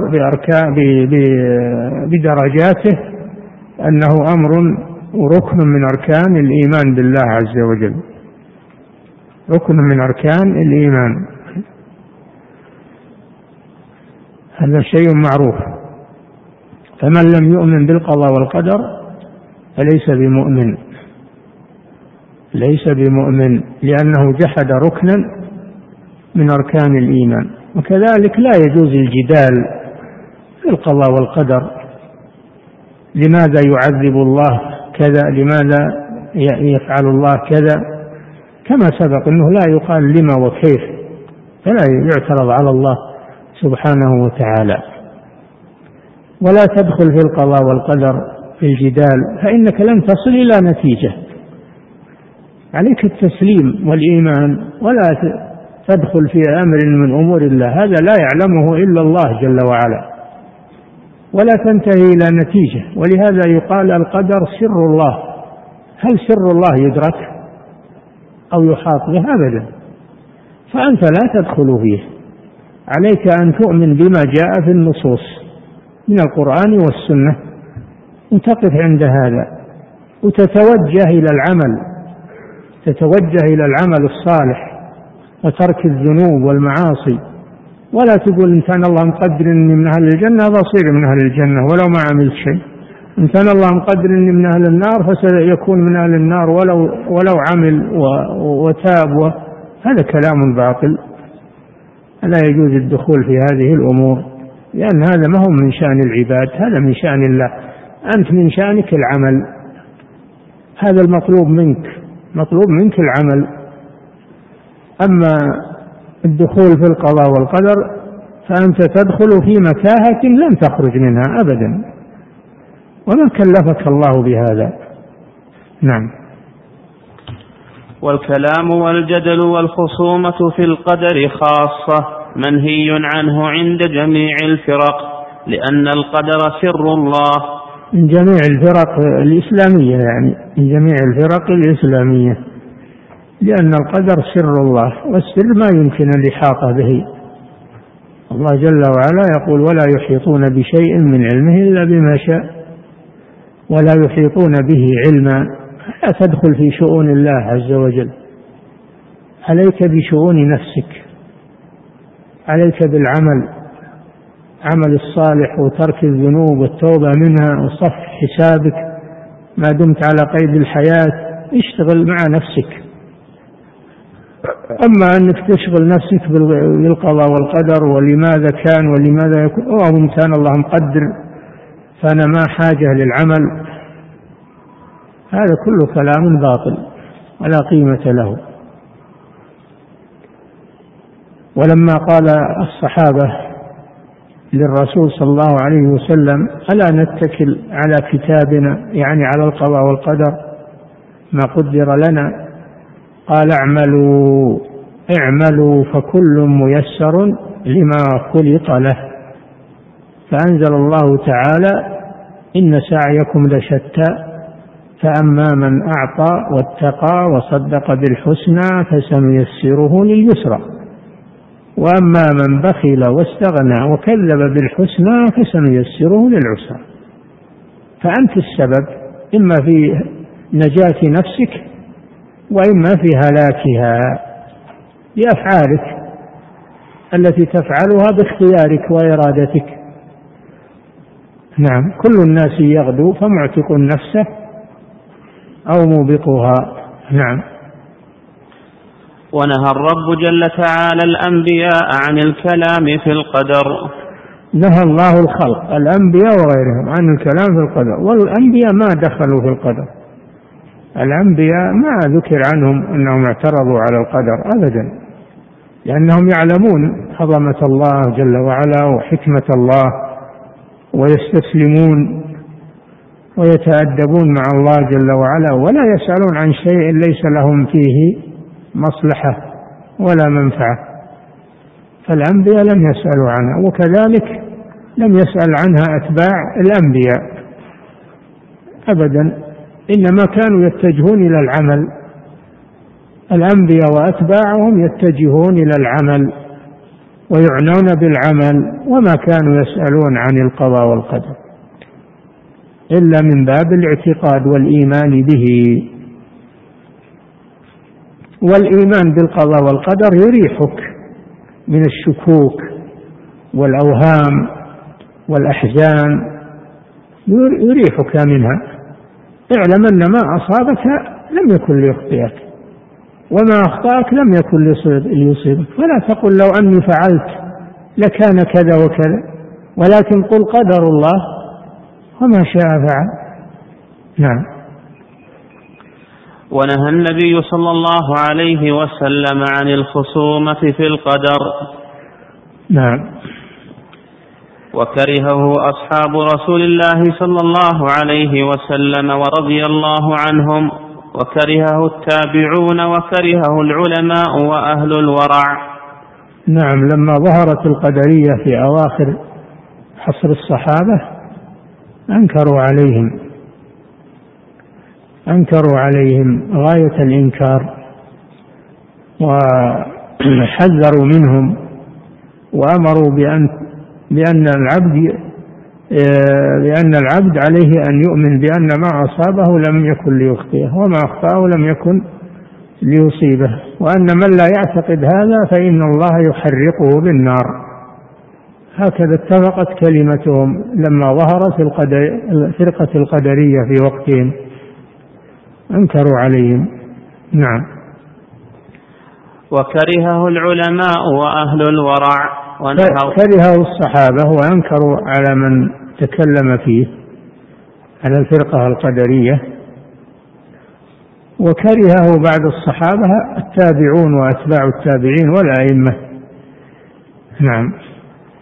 بدرجاته أنه أمر وركن من أركان الإيمان بالله عز وجل، ركن من أركان الإيمان، هذا شيء معروف. فمن لم يؤمن بالقضاء والقدر فليس بمؤمن، ليس بمؤمن، لأنه جحد ركنا من أركان الإيمان. وكذلك لا يجوز الجدال في القضاء والقدر، لماذا يعذب الله كذا، لماذا يفعل الله كذا، كما سبق أنه لا يقال لما وكيف، فلا يعترض على الله سبحانه وتعالى. ولا تدخل في القضاء والقدر في الجدال، فإنك لن تصل إلى نتيجة. عليك التسليم والإيمان، ولا تدخل في أمر من أمور الله هذا لا يعلمه إلا الله جل وعلا، ولا تنتهي إلى نتيجة. ولهذا يقال القدر سر الله. هل سر الله يدرك أو يحاط به؟ أبدا. فأنت لا تدخل فيه، عليك أن تؤمن بما جاء في النصوص من القرآن والسنة، وتقف عند هذا وتتوجه إلى العمل، تتوجه إلى العمل الصالح وترك الذنوب والمعاصي. ولا تقول إن كان الله مقدر إني من أهل الجنة بصير من أهل الجنة ولو ما عملت شيء، إن كان الله مقدر إني من أهل النار فسيكون من أهل النار ولو عمل وتاب. هذا كلام باطل، لا يجوز الدخول في هذه الأمور، لأن هذا ما هو من شأن العباد، هذا من شأن الله. أنت من شأنك العمل، هذا المطلوب منك، مطلوب منك العمل. أما الدخول في القضاء والقدر فأنت تدخل في متاهة لن تخرج منها أبدا، وما كلفك الله بهذا. نعم. والكلام والجدل والخصومة في القدر خاصة منهي عنه عند جميع الفرق، لأن القدر سر الله. من جميع الفرق الإسلامية، يعني من جميع الفرق الإسلامية، لأن القدر سر الله، والسر ما يمكن الإحاطة به. الله جل وعلا يقول: ولا يحيطون بشيء من علمه إلا بما شاء. ولا يحيطون به علما. لا تدخل في شؤون الله عز وجل، عليك بشؤون نفسك، عليك بالعمل، عمل الصالح وترك الذنوب والتوبة منها وصف حسابك ما دمت على قيد الحياة. اشتغل مع نفسك. أما أنك تشغل نفسك بالقضاء والقدر ولماذا كان ولماذا يكون، إن كان الله مقدر فأنا ما حاجة للعمل، هذا كله كلام باطل ولا قيمة له. ولما قال الصحابة للرسول صلى الله عليه وسلم: ألا نتكل على كتابنا، يعني على القضاء والقدر ما قدر لنا، قال: اعملوا فكل ميسر لما خلق له. فأنزل الله تعالى: إن سعيكم لشتى فأما من أعطى واتقى وصدق بالحسنى فسنيسره لليسرى، وأما من بخل واستغنى وكذب بالحسنى فسنيسره للعسرى. فأنت السبب إما في نجاة نفسك وإما في هلاكها بأفعالك التي تفعلها باختيارك وإرادتك. نعم. كل الناس يغدو فمعتق نفسه أو موبقها. نعم. ونهى الرب جل تعالى الأنبياء عن الكلام في القدر. نهى الله الخلق الأنبياء وغيرهم عن الكلام في القدر، والأنبياء ما دخلوا في القدر. الأنبياء ما ذكر عنهم أنهم اعترضوا على القدر أبدا، لأنهم يعلمون عظمة الله جل وعلا وحكمة الله، ويستسلمون ويتأدبون مع الله جل وعلا، ولا يسألون عن شيء ليس لهم فيه مصلحة ولا منفعة. فالأنبياء لم يسألوا عنها، وكذلك لم يسأل عنها أتباع الأنبياء أبدا، إنما كانوا يتجهون إلى العمل. الأنبياء وأتباعهم يتجهون إلى العمل ويعنون بالعمل، وما كانوا يسألون عن القضاء والقدر إلا من باب الاعتقاد والإيمان به. والإيمان بالقضاء والقدر يريحك من الشكوك والأوهام والأحزان، يريحك منها. اعلم أن ما أصابك لم يكن ليخطئك، وما أخطأك لم يكن ليصيبك. فلا تقل لو أني فعلت لكان كذا وكذا، ولكن قل قدر الله وما شاء فعل. نعم. ونهى النبي صلى الله عليه وسلم عن الخصومة في القدر. نعم. وكرهه أصحاب رسول الله صلى الله عليه وسلم ورضي الله عنهم، وكرهه التابعون، وكرهه العلماء وأهل الورع. نعم. لما ظهرت القدرية في أواخر عصر الصحابة أنكروا عليهم غاية الإنكار، وحذروا منهم، وأمروا بأن العبد عليه أن يؤمن بأن ما أصابه لم يكن ليخطئه، وما أخطأه لم يكن ليصيبه، وأن من لا يعتقد هذا فإن الله يحرقه بالنار. هكذا اتفقت كلمتهم لما ظهرت الفرقة القدرية في وقتهم، أنكروا عليهم. نعم. وكرهه العلماء وأهل الورع. كرهه الصحابة وأنكروا على من تكلم فيه على الفرقة القدرية، وكرهه بعد الصحابة التابعون وأتباع التابعين والأئمة. نعم.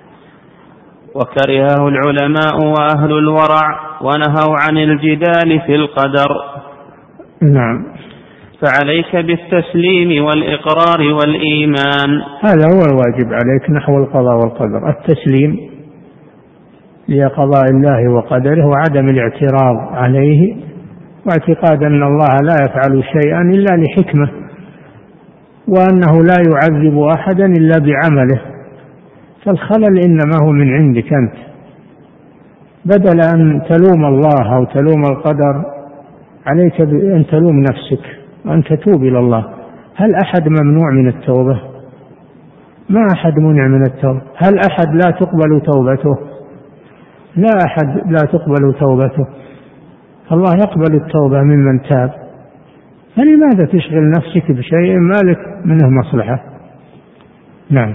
وكرهه العلماء وأهل الورع ونهوا عن الجدال في القدر. نعم. فعليك بالتسليم والإقرار والإيمان. هذا هو الواجب عليك نحو القضاء والقدر، التسليم لقضاء الله وقدره وعدم الاعتراض عليه، واعتقاد أن الله لا يفعل شيئا إلا لحكمة، وأنه لا يعذب أحدا إلا بعمله، فالخلل إنما هو من عندك أنت، بدل أن تلوم الله أو تلوم القدر عليك أن تلوم نفسك وأن تتوب إلى الله. هل أحد ممنوع من التوبة؟ ما أحد منع من التوبة. هل أحد لا تقبل توبته؟ لا أحد لا تقبل توبته. الله يقبل التوبة ممن تاب، فلماذا تشغل نفسك بشيء ما لك منه مصلحة؟ نعم.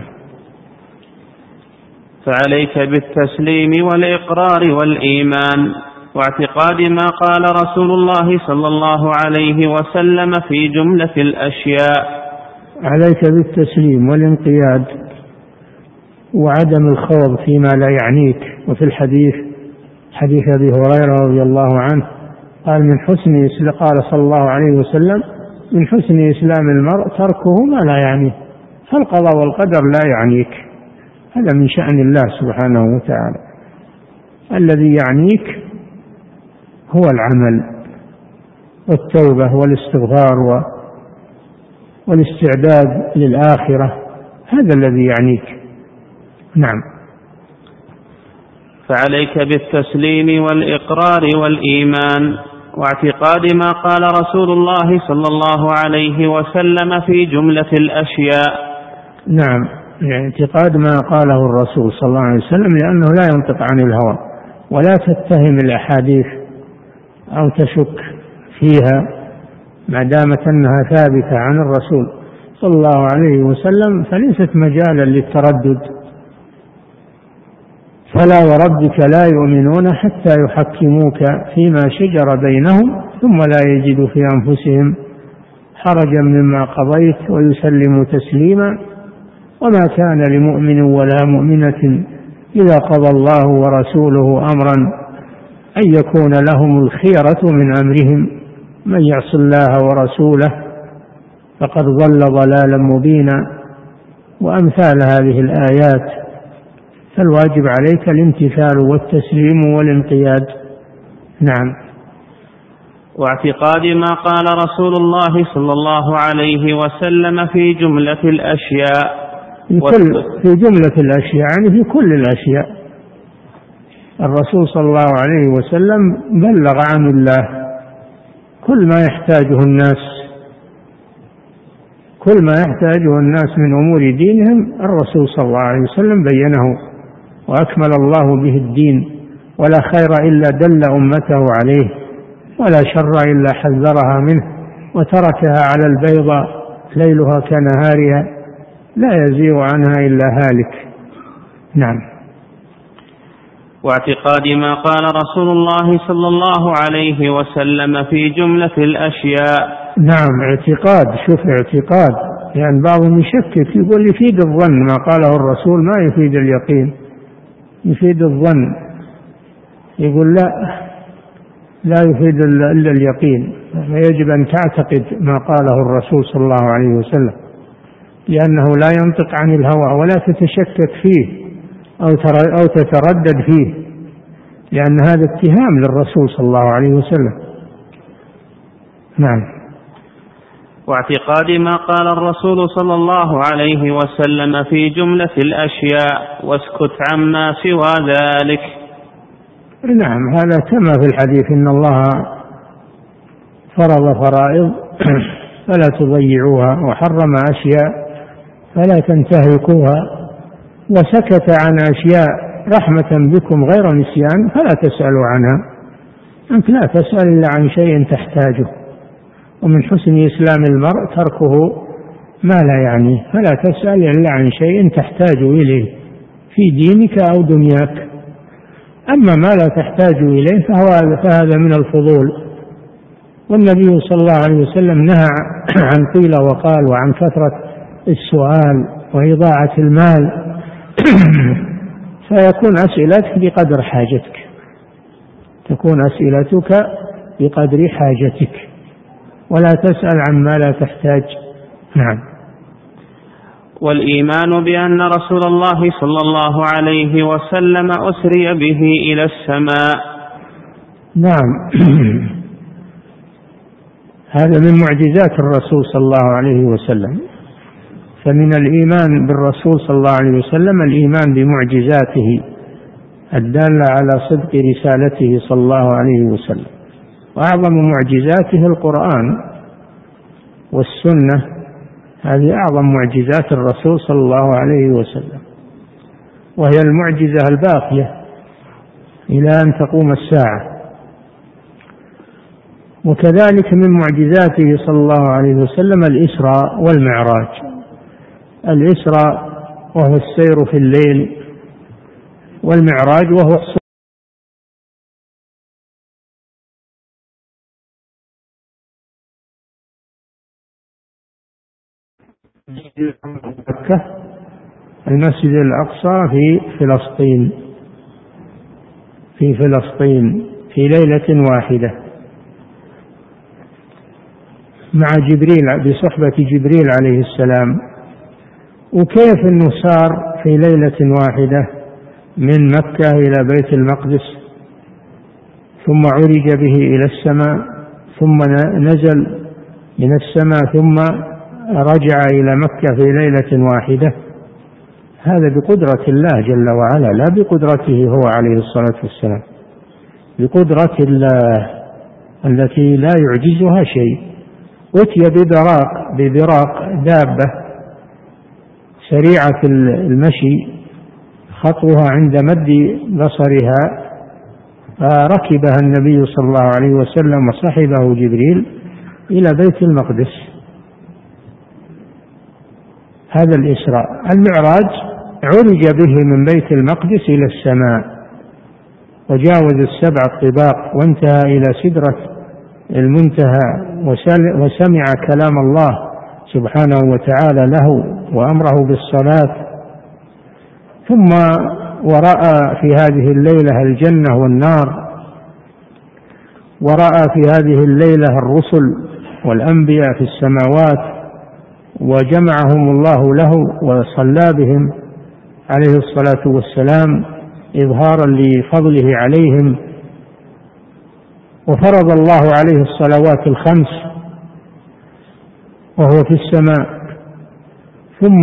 فعليك بالتسليم والإقرار والإيمان واعتقاد ما قال رسول الله صلى الله عليه وسلم في جملة الأشياء. عليك بالتسليم والانقياد وعدم الخوض فيما لا يعنيك. وفي الحديث حديث أبي هريرة رضي الله عنه قال قال صلى الله عليه وسلم من حسن إسلام المرء تركه ما لا يعنيه. فالقضاء والقدر لا يعنيك، هذا من شأن الله سبحانه وتعالى. الذي يعنيك هو العمل والتوبة والاستغفار والاستعداد للآخرة، هذا الذي يعنيك. نعم. فعليك بالتسليم والإقرار والإيمان واعتقاد ما قال رسول الله صلى الله عليه وسلم في جملة الأشياء. نعم، يعني اعتقاد ما قاله الرسول صلى الله عليه وسلم، لأنه لا ينطق عن الهوى، ولا تتهم الأحاديث أو تشك فيها ما دامت أنها ثابتة عن الرسول صلى الله عليه وسلم، فليست مجالا للتردد. فلا وربك لا يؤمنون حتى يحكموك فيما شجر بينهم ثم لا يجدوا في أنفسهم حرجا مما قضيت ويسلموا تسليما. وما كان لمؤمن ولا مؤمنة إذا قضى الله ورسوله أمرا أن يكون لهم الخيرة من أمرهم، من يعص الله ورسوله فقد ضل ضلالا مبينا، وأمثال هذه الآيات. فالواجب عليك الامتثال والتسليم والانقياد. نعم. واعتقاد ما قال رسول الله صلى الله عليه وسلم في جملة الأشياء. في جملة الأشياء يعني في كل الأشياء. الرسول صلى الله عليه وسلم بلغ عن الله كل ما يحتاجه الناس من أمور دينهم. الرسول صلى الله عليه وسلم بينه وأكمل الله به الدين، ولا خير إلا دل أمته عليه، ولا شر إلا حذرها منه، وتركها على البيضاء ليلها كنهارها لا يزيغ عنها إلا هالك. نعم. واعتقاد ما قال رسول الله صلى الله عليه وسلم في جملة الأشياء. نعم، اعتقاد. شوف اعتقاد، يعني بعضهم يشكك يقول يفيد الظن، ما قاله الرسول ما يفيد اليقين، يفيد الظن. يقول لا يفيد إلا اليقين، يجب أن تعتقد ما قاله الرسول صلى الله عليه وسلم، لأنه لا ينطق عن الهوى، ولا تتشكك فيه أو تتردد فيه، لأن هذا اتهام للرسول صلى الله عليه وسلم. نعم. واعتقاد ما قال الرسول صلى الله عليه وسلم في جملة الأشياء واسكت عما سوى ذلك. نعم، هذا كما في الحديث إن الله فرض فرائض فلا تضيعوها، وحرم أشياء فلا تنتهكوها، وسكت عن أشياء رحمة بكم غير نسيان فلا تسألوا عنها. أنت لا تسأل إلا عن شيء تحتاجه، ومن حسن إسلام المرء تركه ما لا يعنيه، فلا تسأل إلا عن شيء تحتاج إليه في دينك أو دنياك. أما ما لا تحتاج إليه فهذا من الفضول. والنبي صلى الله عليه وسلم نهى عن قيل وقال، وعن كثرة السؤال وإضاعة المال. فيكون أسئلتك بقدر حاجتك، تكون أسئلتك بقدر حاجتك، ولا تسأل عما لا تحتاج. نعم. والإيمان بأن رسول الله صلى الله عليه وسلم أسري به إلى السماء. نعم. هذا من معجزات الرسول صلى الله عليه وسلم، فمن الإيمان بالرسول صلى الله عليه وسلم الإيمان بمعجزاته الدالة على صدق رسالته صلى الله عليه وسلم، وأعظم معجزاته القرآن والسنة، هذه أعظم معجزات الرسول صلى الله عليه وسلم، وهي المعجزة الباقية إلى أن تقوم الساعة. وكذلك من معجزاته صلى الله عليه وسلم الإسراء والمعراج. الإسراء وهو السير في الليل، والمعراج وهو المسجد الأقصى في فلسطين، في ليلة واحدة مع جبريل، بصحبة جبريل عليه السلام. وكيف أنه سار في ليلة واحدة من مكة إلى بيت المقدس، ثم عرج به إلى السماء، ثم نزل من السماء، ثم رجع إلى مكة في ليلة واحدة. هذا بقدرة الله جل وعلا، لا بقدرته هو عليه الصلاة والسلام، بقدرة الله التي لا يعجزها شيء. أتي ببراق دابة سريعة المشي، خطوها عند مد بصرها، فركبها النبي صلى الله عليه وسلم وصحبه جبريل إلى بيت المقدس. هذا الإسراء. المعراج عرج به من بيت المقدس إلى السماء، وجاوز السبع الطباق، وانتهى إلى سدرة المنتهى، وسمع كلام الله سبحانه وتعالى له وأمره بالصلاة. ثم ورأى في هذه الليلة الجنة والنار، ورأى في هذه الليلة الرسل والأنبياء في السماوات، وجمعهم الله له وصلى بهم عليه الصلاة والسلام إظهارا لفضله عليهم. وفرض الله عليه الصلوات الخمس وهو في السماء، ثم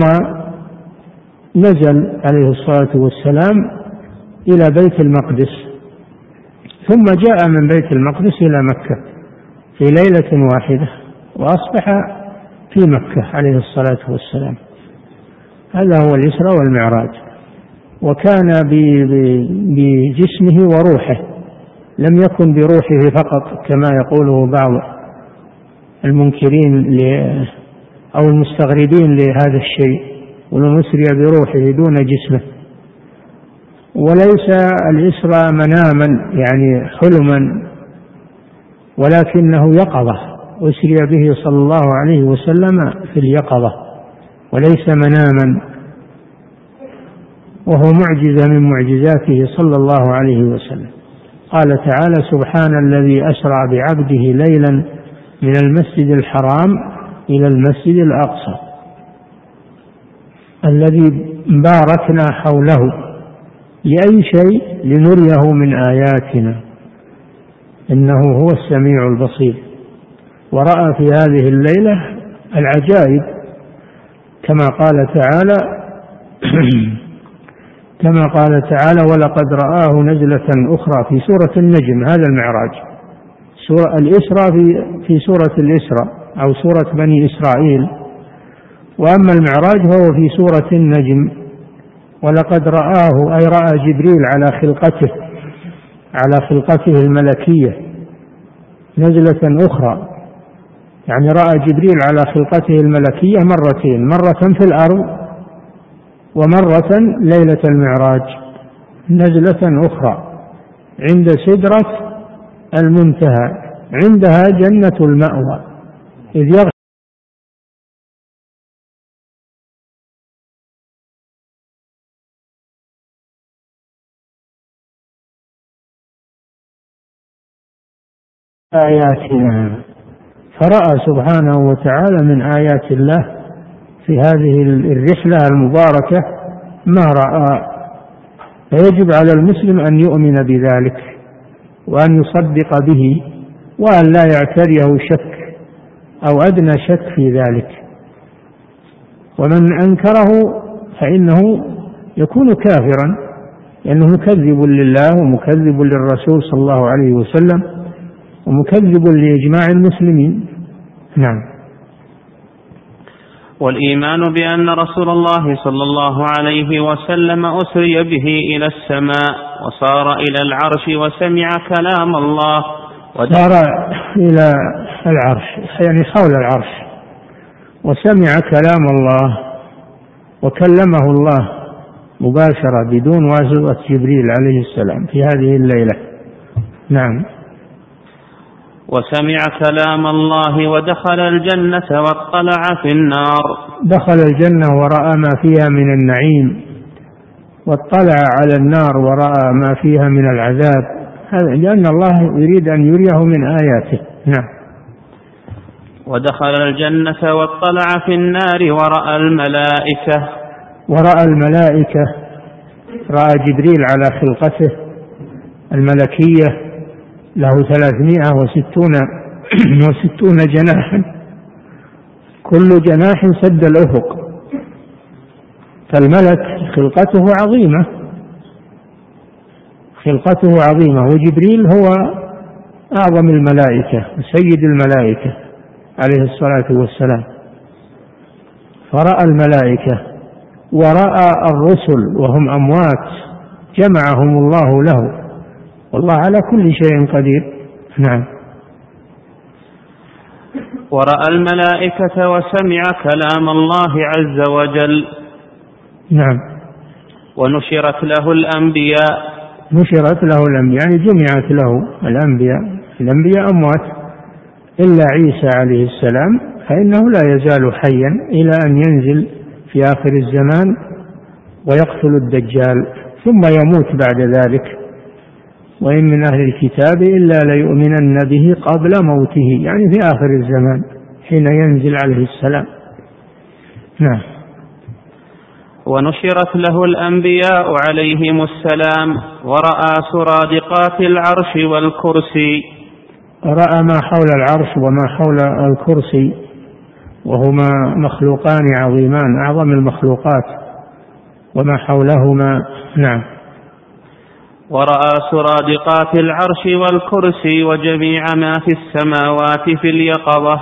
نزل عليه الصلاة والسلام إلى بيت المقدس، ثم جاء من بيت المقدس إلى مكة في ليلة واحدة، وأصبح في مكة عليه الصلاة والسلام. هذا هو الإسراء والمعراج. وكان بجسمه وروحه، لم يكن بروحه فقط كما يقوله بعض المنكرين أو المستغربين لهذا الشيء، ولم يسري بروحه دون جسمه. وليس الإسراء مناما يعني حلما، ولكنه يقظة، أسري به صلى الله عليه وسلم في اليقظة وليس مناما، وهو معجزة من معجزاته صلى الله عليه وسلم. قال تعالى: سبحان الذي أسرى بعبده ليلا من المسجد الحرام إلى المسجد الأقصى الذي باركنا حوله لأي شيء لنريه من آياتنا إنه هو السميع البصير. ورأى في هذه الليلة العجائب كما قال تعالى ولقد رآه نزلة أخرى في سورة النجم. هذا المعراج. الإسراء في سورة الإسراء أو سورة بني إسرائيل، وأما المعراج هو في سورة النجم. ولقد رآه أي رأى جبريل على خلقته الملكية نزلة أخرى، يعني رأى جبريل على خلقته الملكية مرتين، مرة في الأرض ومرة ليلة المعراج، نزلة أخرى عند سدرة المنتهى، عندها جنة المأوى إذ آياتنا. فرأى سبحانه وتعالى من آيات الله في هذه الرحلة المباركة ما رأى، فيجب على المسلم أن يؤمن بذلك وأن يصدق به وأن لا يعتريه شك أو أدنى شك في ذلك. ومن أنكره فإنه يكون كافرا، لأنه مكذب لله ومكذب للرسول صلى الله عليه وسلم ومكذب لإجماع المسلمين. نعم. والإيمان بأن رسول الله صلى الله عليه وسلم أسري به إلى السماء وصار إلى العرش وسمع كلام الله، صار إلى العرش يعني حول العرش، وسمع كلام الله وكلمه الله مباشرة بدون واسطة جبريل عليه السلام في هذه الليلة. نعم. وسمع كلام الله ودخل الجنة واطلع في النار. دخل الجنة ورأى ما فيها من النعيم، واطلع على النار ورأى ما فيها من العذاب، لأن الله يريد أن يريه من آياته. نعم. ودخل الجنة واطلع في النار ورأى الملائكة. ورأى الملائكة، رأى جبريل على خلقته الملكية، له 360 جناحا، كل جناح سد الأفق، فالملك خلقته عظيمة، وجبريل هو أعظم الملائكة وسيد الملائكة عليه الصلاة والسلام. فرأى الملائكة ورأى الرسل وهم أموات جمعهم الله له، والله على كل شيء قدير. نعم. ورأى الملائكة وسمع كلام الله عز وجل. نعم. ونشرت له الأنبياء. نشرت له الأنبياء يعني جمعت له الأنبياء أموات إلا عيسى عليه السلام، فإنه لا يزال حيا إلى أن ينزل في آخر الزمان ويقتل الدجال ثم يموت بعد ذلك. وإن من أهل الكتاب إلا ليؤمنن به قبل موته، يعني في آخر الزمان حين ينزل عليه السلام. نعم. ونشرت له الأنبياء عليهم السلام ورأى سرادقات العرش والكرسي. رأى ما حول العرش وما حول الكرسي، وهما مخلوقان عظيمان أعظم المخلوقات، وما حولهما. نعم. ورأى سرادقات العرش والكرسي وجميع ما في السماوات في اليقظة.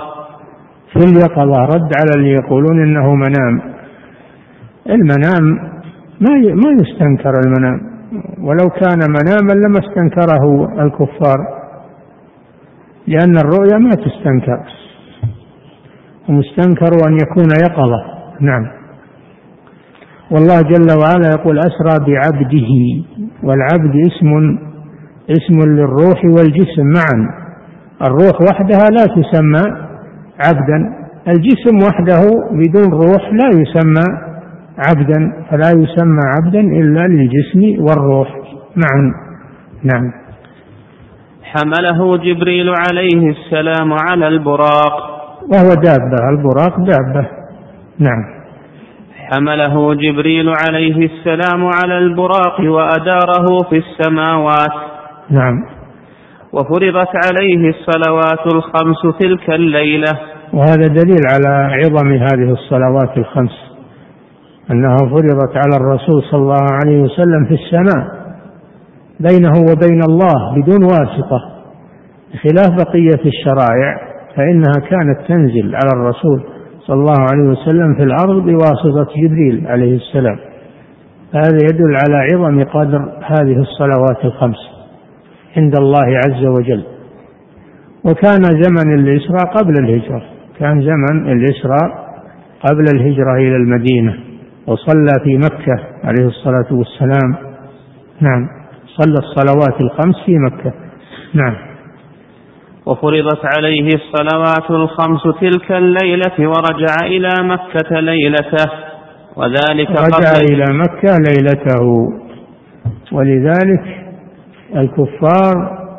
رد على اللي يقولون إنه منام. المنام ما يستنكر المنام، ولو كان مناما لما استنكره الكفار، لأن الرؤيا ما تستنكر، ومستنكر أن يكون يقظة. نعم. والله جل وعلا يقول أسرى بعبده، والعبد اسم للروح والجسم معا. الروح وحدها لا تسمى عبدا، الجسم وحده بدون روح لا يسمى عبدا، فلا يسمى عبدا إلا للجسم والروح معا. نعم. حمله جبريل عليه السلام على البراق، وهو دابة، البراق دابة. نعم. حمله جبريل عليه السلام على البراق وأداره في السماوات. نعم. وفرضت عليه الصلوات الخمس تلك الليلة. وهذا دليل على عظم هذه الصلوات الخمس، أنها فرضت على الرسول صلى الله عليه وسلم في السماء بينه وبين الله بدون واسطة، بخلاف بقية الشرائع فإنها كانت تنزل على الرسول صلى الله عليه وسلم في الأرض بواسطة جبريل عليه السلام. هذا يدل على عظم قدر هذه الصلوات الخمس عند الله عز وجل. وكان زمن الإسراء قبل الهجرة، كان زمن الإسراء قبل الهجرة إلى المدينة، وصلى في مكة عليه الصلاة والسلام. نعم. صلى الصلوات الخمس في مكة. نعم. وفرضت عليه الصلوات الخمس تلك الليلة ورجع إلى مكة ليلته، وذلك رجع إلى مكة ليلته. ولذلك الكفار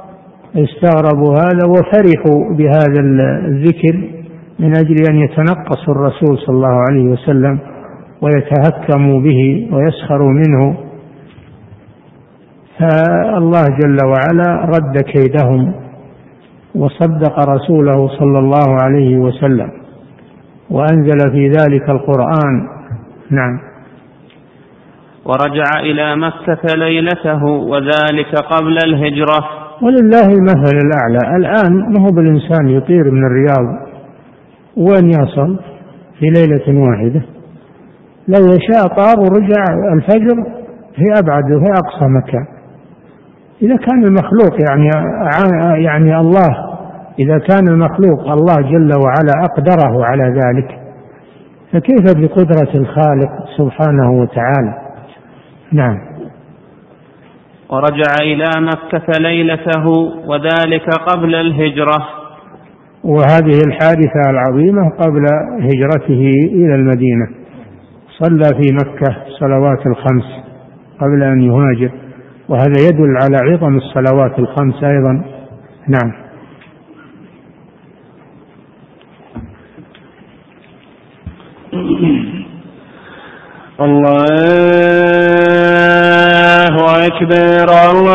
استغربوا هذا وفرحوا بهذا الذكر من أجل أن يتنقصوا الرسول صلى الله عليه وسلم ويتهكموا به ويسخروا منه، فالله جل وعلا رد كيدهم وصدق رسوله صلى الله عليه وسلم وأنزل في ذلك القرآن. نعم. ورجع إلى مكة ليلته وذلك قبل الهجرة. ولله المثل الأعلى. الآن ما هو بالإنسان يطير من الرياض وين يصل في ليلة واحدة؟ لو يشاء طار ورجع الفجر في أبعد وفي أقصى مكان. إذا كان المخلوق يعني الله، إذا كان المخلوق الله جل وعلا أقدره على ذلك، فكيف بقدرة الخالق سبحانه وتعالى؟ نعم. ورجع إلى مكة ليلته وذلك قبل الهجرة. وهذه الحادثة العظيمة قبل هجرته إلى المدينة، صلى في مكة صلوات الخمس قبل أن يهاجر، وهذا يدل على عظم الصلوات الخمس أيضا. نعم. الله أكبر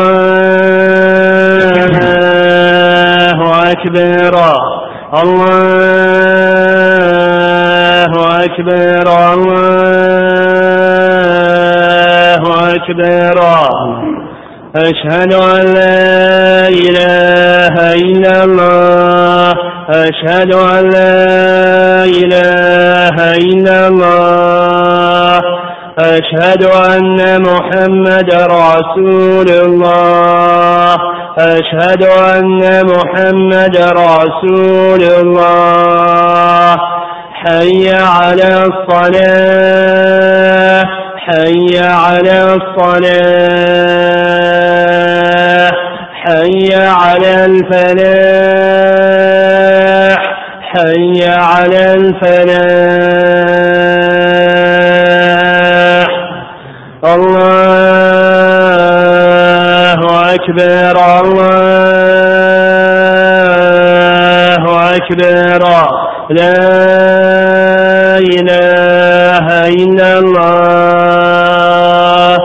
الله أكبر الله أكبر الله أكبر. أشهد أن لا إله إلا الله أشهد أن لا إله إلا الله أشهد أن محمد رسول الله أشهد أن محمد رسول الله. حي على الصلاة حي على الصلاة حي على الفلاح حي على الفلاح. الله أكبر الله أكبر. لا إله إلا الله.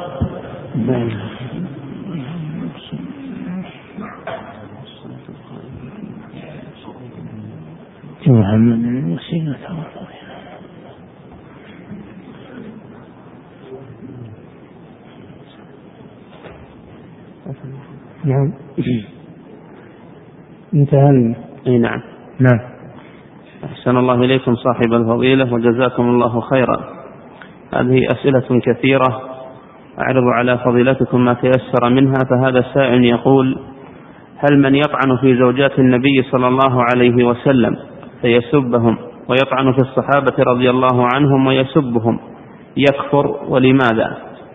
محمد الوسيلة. نعم. انتهى. أي نعم. نعم. أحسن الله إليكم صاحب الفضيلة وجزاكم الله خيرا. هذه أسئلة كثيرة أعرض على فضيلتكم ما تيسر منها. فهذا السائل يقول: هل من يطعن في زوجات النبي صلى الله عليه وسلم فيسبهم ويطعن في الصحابة رضي الله عنهم ويسبهم يكفر، ولماذا؟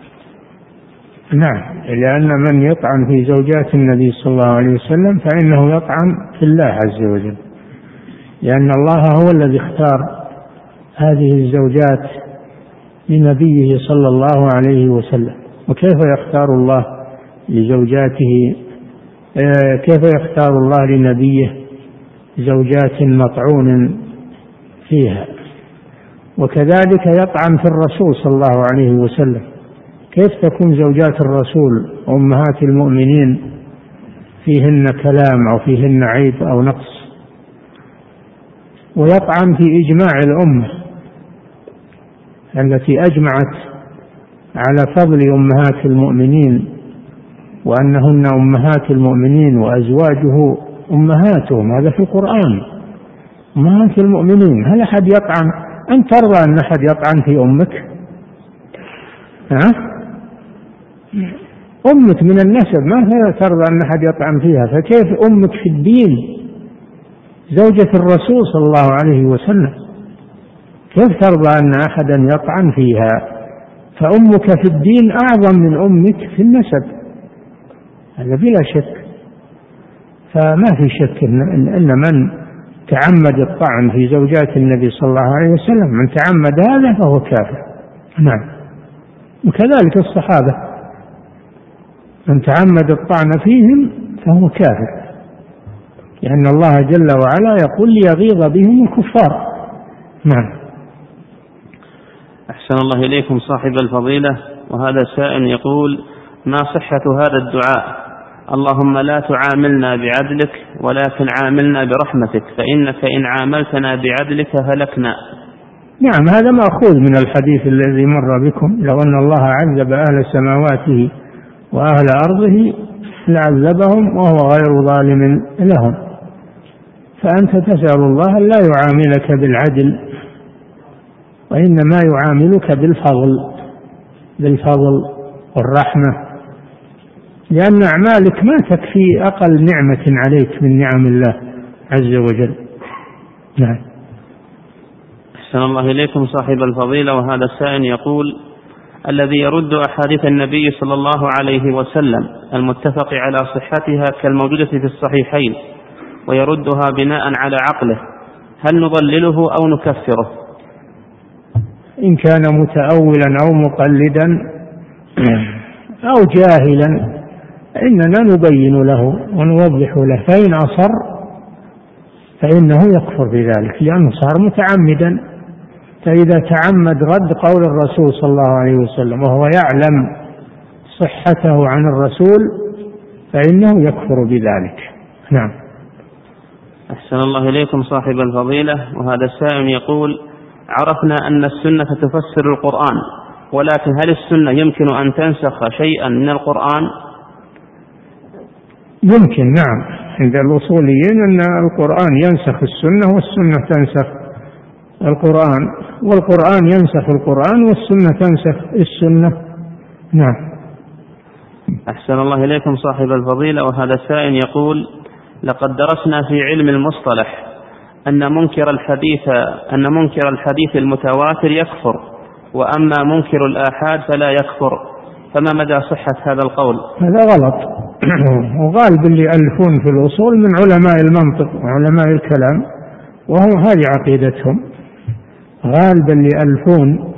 نعم، لأن من يطعن في زوجات النبي صلى الله عليه وسلم فإنه يطعن في الله عز وجل، لأن الله هو الذي اختار هذه الزوجات لنبيه صلى الله عليه وسلم. وكيف يختار الله لزوجاته، كيف يختار الله لنبيه زوجات مطعون فيها؟ وكذلك يطعن في الرسول صلى الله عليه وسلم. كيف تكون زوجات الرسول أمهات المؤمنين فيهن كلام أو فيهن عيب أو نقص؟ ويطعن في إجماع الأمة التي أجمعت على فضل أمهات المؤمنين وأنهن أمهات المؤمنين وأزواجه أمهاتهم، هذا في القرآن، أمهات المؤمنين. هل أحد يطعن؟ أن ترضى أن أحد يطعن في أمك؟ أمك من النسب، ما ترضى أن أحد يطعن فيها، فكيف أمك في الدين زوجة الرسول صلى الله عليه وسلم؟ كيف ترضى أن أحدا يطعن فيها؟ فأمك في الدين أعظم من أمك في النسب، هذا بلا شك. فما في شك أن من تعمد الطعن في زوجات النبي صلى الله عليه وسلم، من تعمد هذا فهو كافر. نعم. وكذلك الصحابة من تعمد الطعن فيهم فهو كافر، لأن الله جل وعلا يقول ليغيظ بهم الكفار. نعم. أحسن الله إليكم صاحب الفضيلة، وهذا سائل يقول: ما صحة هذا الدعاء: اللهم لا تعاملنا بعدلك ولكن عاملنا برحمتك، فإنك إن عاملتنا بعدلك هلكنا. نعم، هذا مأخوذ من الحديث الذي مر بكم: لو أن الله عذب أهل سماواته وأهل أرضه لعذبهم وهو غير ظالم لهم. فأنت تسأل الله لا يعاملك بالعدل، وإنما يعاملك بالفضل والرحمة، لأن أعمالك ما تكفي أقل نعمة عليك من نعم الله عز وجل. نعم. أحسن الله إليكم صاحب الفضيلة، وهذا السائل يقول: الذي يرد أحاديث النبي صلى الله عليه وسلم المتفق على صحتها كالموجودة في الصحيحين ويردها بناء على عقله، هل نضلله أو نكفره؟ إن كان متأولا أو مقلدا أو جاهلا إننا نبين له ونوضح له، فإن أصر فإنه يكفر بذلك لأنه صار متعمدا. فإذا تعمد رد قول الرسول صلى الله عليه وسلم وهو يعلم صحته عن الرسول فإنه يكفر بذلك. نعم. أحسن الله إليكم صاحب الفضيلة، وهذا السائل يقول: عرفنا أن السنة تفسر القرآن، ولكن هل السنة يمكن أن تنسخ شيئا من القرآن؟ يمكن، نعم، عند الأصوليين أن القرآن ينسخ السنة والسنة تنسخ القرآن، والقرآن ينسخ القرآن والسنة تنسخ السنة. نعم. أحسن الله إليكم صاحب الفضيلة، وهذا السائل يقول: لقد درسنا في علم المصطلح أن منكر الحديث المتواتر يكفر، وأما منكر الآحاد فلا يكفر، فما مدى صحة هذا القول؟ هذا غلط، وغالب اللي يألفون في الأصول من علماء المنطق وعلماء الكلام، وهم هذه عقيدتهم. غالب اللي يألفون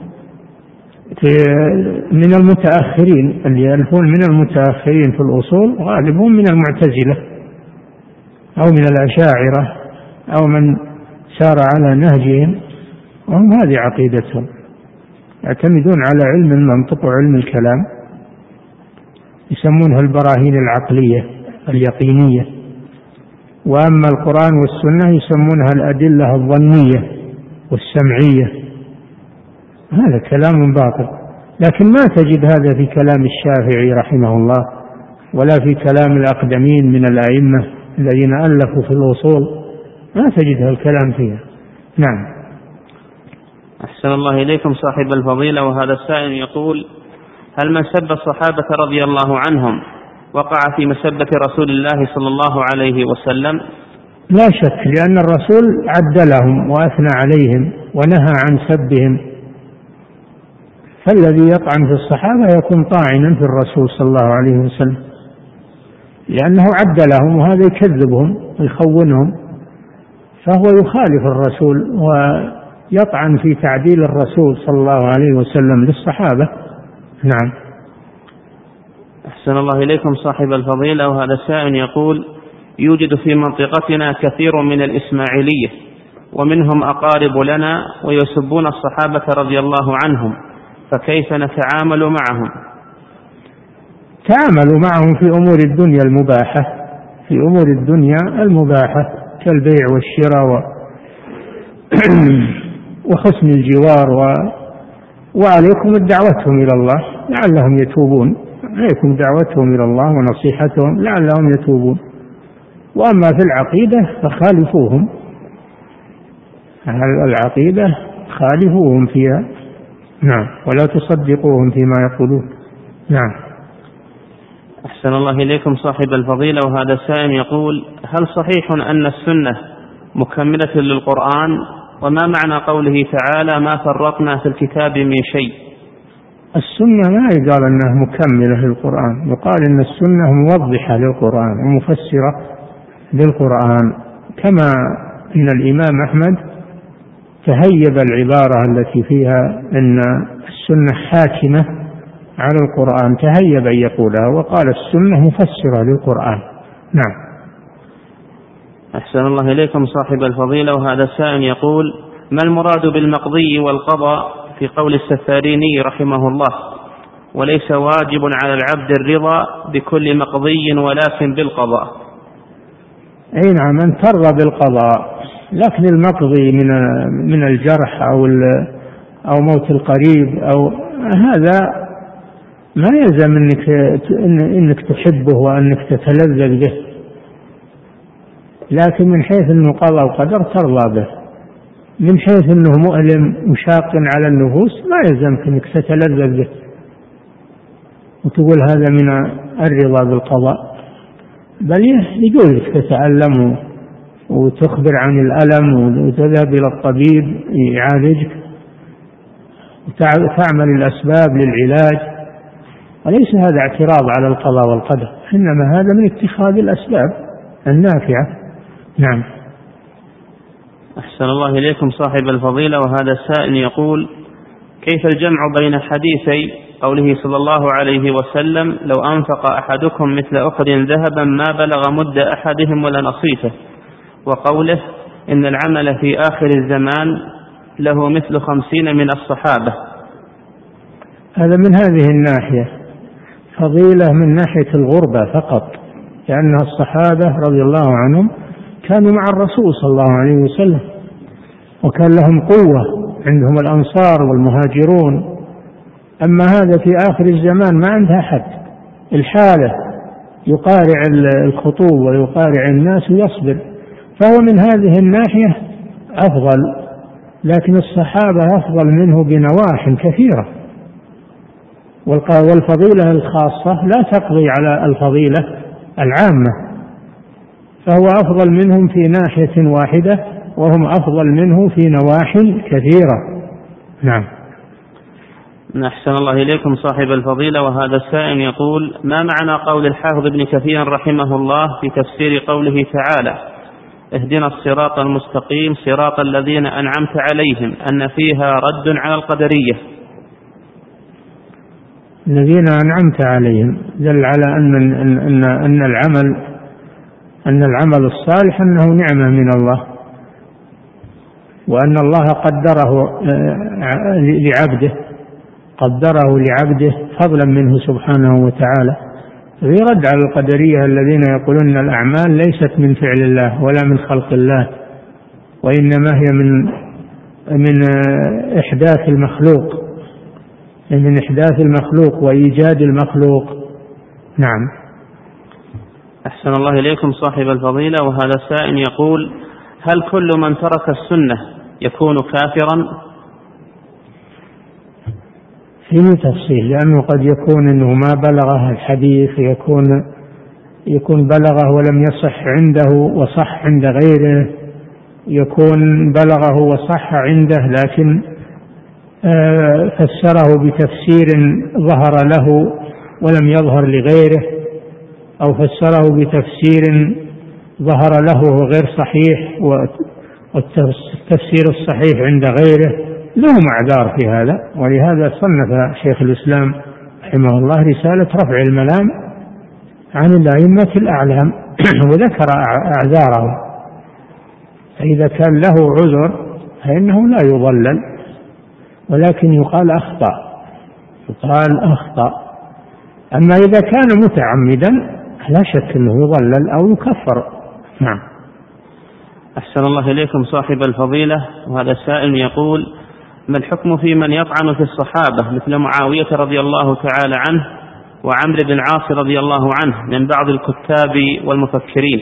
من المتأخرين، اللي يألفون من المتأخرين في الأصول غالبهم من المعتزلة أو من الأشاعرة أو من سار على نهجهم، وهم هذه عقيدتهم، يعتمدون على علم المنطق وعلم الكلام، يسمونها البراهين العقلية اليقينية. وأما القرآن والسنة يسمونها الأدلة الظنية والسمعية. هذا كلام باطل، لكن ما تجد هذا في كلام الشافعي رحمه الله ولا في كلام الأقدمين من الأئمة الذين ألفوا في الأصول، ما تجد هذا الكلام فيها. نعم. أحسن الله إليكم صاحب الفضيلة، وهذا السائل يقول: هل من سب الصحابة رضي الله عنهم وقع في مسبة رسول الله صلى الله عليه وسلم؟ لا شك، لأن الرسول عدلهم وأثنى عليهم ونهى عن سبهم، فالذي يطعن في الصحابة يكون طاعنا في الرسول صلى الله عليه وسلم، لأنه عدلهم، وهذا يكذبهم ويخونهم، فهو يخالف الرسول ويطعن في تعديل الرسول صلى الله عليه وسلم للصحابة. نعم. أحسن الله إليكم صاحب الفضيلة، وهذا السائل يقول: يوجد في منطقتنا كثير من الإسماعيلية ومنهم أقارب لنا ويسبون الصحابة رضي الله عنهم، فكيف نتعامل معهم؟ تعاملوا معهم في أمور الدنيا المباحة، في أمور الدنيا المباحة كالبيع والشراء وحسن الجوار، وعليكم دعوتهم إلى الله لعلهم يتوبون، عليكم دعوتهم إلى الله ونصيحتهم لعلهم يتوبون. وأما في العقيدة فخالفوهم، العقيدة خالفوهم فيها. نعم. ولا تصدقوهم فيما يقولون. نعم. أحسن الله إليكم صاحب الفضيلة، وهذا السائل يقول: هل صحيح أن السنة مكملة للقرآن؟ وما معنى قوله تعالى: ما فرطنا في الكتاب من شيء؟ السنة ما يقال أنها مكملة للقرآن، يقال أن السنة موضحة للقرآن ومفسرة للقرآن، كما أن الإمام أحمد تهيب العبارة التي فيها أن السنة حاكمة على القرآن، تهيب أن يقولها وقال السنة مفسرة للقرآن. نعم. أحسن الله إليكم صاحب الفضيلة، وهذا السائل يقول: ما المراد بالمقضي والقضاء في قول السفاريني رحمه الله: وليس واجب على العبد الرضا بكل مقضي ولكن بالقضاء؟ أي نعم، أن ترضى بالقضاء، لكن المقضي من الجرح أو موت القريب أو هذا ما يلزم إنك تحبه وأنك تتلذذ به، لكن من حيث أنه قضاء وقدر ترضى به. من حيث أنه مؤلم مشاق على النفوس ما يلزمك أنك تتلذذ به وتقول هذا من الرضا بالقضاء، بل يجوز لك تتألم وتخبر عن الألم وتذهب إلى الطبيب يعالجك وتعمل الأسباب للعلاج، وليس هذا اعتراض على القضاء والقدر، إنما هذا من اتخاذ الأسباب النافعة. نعم. أحسن الله إليكم صاحب الفضيلة، وهذا السائل يقول: كيف الجمع بين حديثي قوله صلى الله عليه وسلم: لو أنفق أحدكم مثل أحد ذهبا ما بلغ مد أحدهم ولا نصيفه، وقوله: إن العمل في آخر الزمان له مثل 50 من الصحابة؟ هذا من هذه الناحية فضيلة من ناحية الغربة فقط، لأن الصحابة رضي الله عنهم كانوا مع الرسول صلى الله عليه وسلم وكان لهم قوة، عندهم الأنصار والمهاجرون. أما هذا في آخر الزمان ما عنده أحد، الحالة يقارع الخطوب ويقارع الناس ويصبر، فهو من هذه الناحية أفضل، لكن الصحابة أفضل منه بنواح كثيرة، والفضيلة الخاصة لا تقضي على الفضيلة العامة، فهو أفضل منهم في ناحية واحدة وهم أفضل منه في نواحي كثيرة. نعم. أحسن الله إليكم صاحب الفضيلة، وهذا السائل يقول: ما معنى قول الحافظ ابن كثير رحمه الله في تفسير قوله تعالى: اهدنا الصراط المستقيم صراط الذين أنعمت عليهم، أن فيها رد على القدرية؟ الذين أنعمت عليهم دل على أن العمل الصالح أنه نعمة من الله، وأن الله قدره لعبده فضلا منه سبحانه وتعالى. في رد على القدرية الذين يقولون الأعمال ليست من فعل الله ولا من خلق الله، وإنما هي من إحداث المخلوق وإيجاد المخلوق. نعم. أحسن الله إليكم صاحب الفضيلة، وهذا السائل يقول: هل كل من ترك السنة يكون كافرا؟ فيه تفصيل، لأنه قد يكون أنه ما بلغه الحديث، يكون بلغه ولم يصح عنده وصح عند غيره، يكون بلغه وصح عنده لكن فسره بتفسير ظهر له ولم يظهر لغيره، أو فسره بتفسير ظهر له غير صحيح والتفسير الصحيح عند غيره، لهم أعذار في هذا. ولهذا صنف شيخ الإسلام رحمه الله رسالة رفع الملام عن الأئمة الأعلام وذكر أعذارهم، فإذا كان له عذر فإنه لا يضلل، ولكن يقال أخطأ. أما إذا كان متعمدا لا شك أنه يضلل أو يكفر. نعم. أحسن الله إليكم صاحب الفضيلة، وهذا السائل يقول: ما الحكم في من يطعن في الصحابة مثل معاوية رضي الله تعالى عنه وعمرو بن العاص رضي الله عنه من بعض الكتاب والمفكرين؟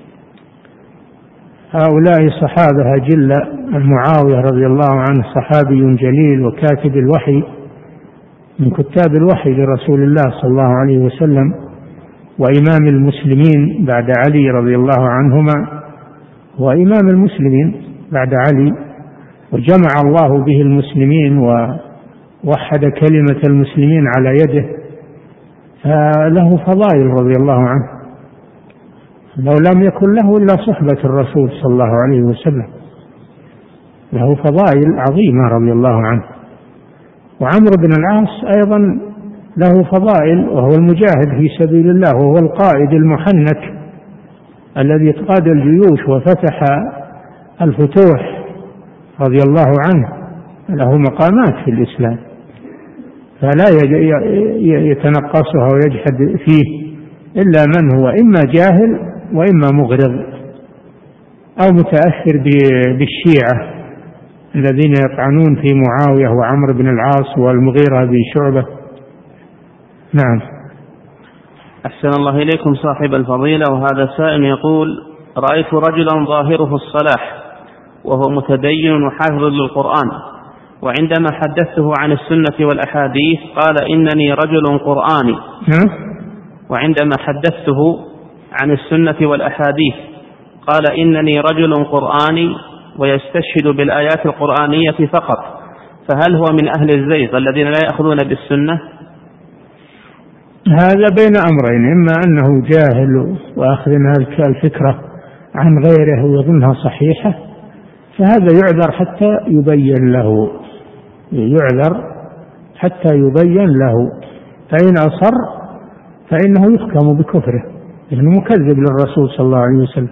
هؤلاء صحابة أجلة. معاوية رضي الله عنه صحابي جليل وكاتب الوحي من كتاب الوحي لرسول الله صلى الله عليه وسلم، وإمام المسلمين بعد علي رضي الله عنهما، وإمام المسلمين بعد علي، وجمع الله به المسلمين ووحد كلمة المسلمين على يده، فله فضائل رضي الله عنه، لو لم يكن له إلا صحبة الرسول صلى الله عليه وسلم، له فضائل عظيمة رضي الله عنه. وعمرو بن العاص أيضا له فضائل، وهو المجاهد في سبيل الله، وهو القائد المحنك الذي قاد الجيوش وفتح الفتوح رضي الله عنه له مقامات في الإسلام، فلا يتنقصها ويجحد فيه إلا من هو إما جاهل وإما مغرض أو متأثر بالشيعة الذين يطعنون في معاوية وعمرو بن العاص والمغيرة بن شعبة. نعم. أحسن الله إليكم صاحب الفضيلة. وهذا سائل يقول: رأيت رجلا ظاهره الصلاح وهو متدين وحافظ للقرآن، وعندما حدثته عن السنة والأحاديث قال إنني رجل قرآني. وعندما حدثته عن السنة والأحاديث قال إنني رجل قرآني ويستشهد بالآيات القرآنية فقط، فهل هو من أهل الزيغ الذين لا يأخذون بالسنة؟ هذا بين أمرين: إما أنه جاهل وأخذ الفكرة عن غيره ويظنها صحيحة، فهذا يعذر حتى يبين له، فإن أصر فإنه يحكم بكفره لأنه مكذب للرسول صلى الله عليه وسلم،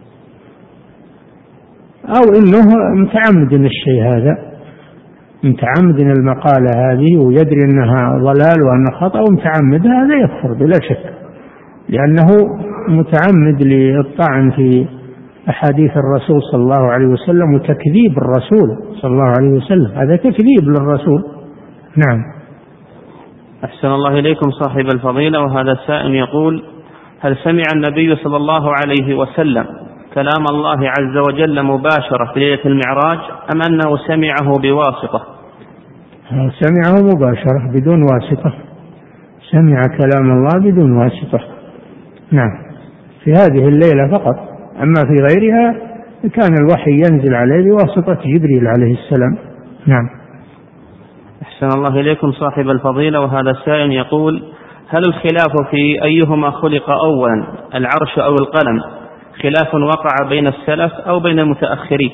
أو إنه متعمد الشيء هذا، متعمد المقالة هذه ويدري أنها ضلال وأنها خطأ ومتعمد، هذا يكفر بلا شك، لأنه متعمد للطعن في أحاديث الرسول صلى الله عليه وسلم وتكذيب الرسول صلى الله عليه وسلم، هذا تكذيب للرسول. نعم. أحسن الله إليكم صاحب الفضيلة. وهذا السائل يقول: هل سمع النبي صلى الله عليه وسلم كلام الله عز وجل مباشرة في ليلة المعراج أم أنه سمعه بواسطة؟ سمعه مباشرة بدون واسطة، سمع كلام الله بدون واسطة. نعم، في هذه الليلة فقط، أما في غيرها كان الوحي ينزل عليه بواسطة جبريل عليه السلام. نعم. أحسن الله إليكم صاحب الفضيلة. وهذا السائل يقول: هل الخلاف في أيهما خلق أولا، العرش أو القلم، خلاف وقع بين السلف أو بين المتأخرين؟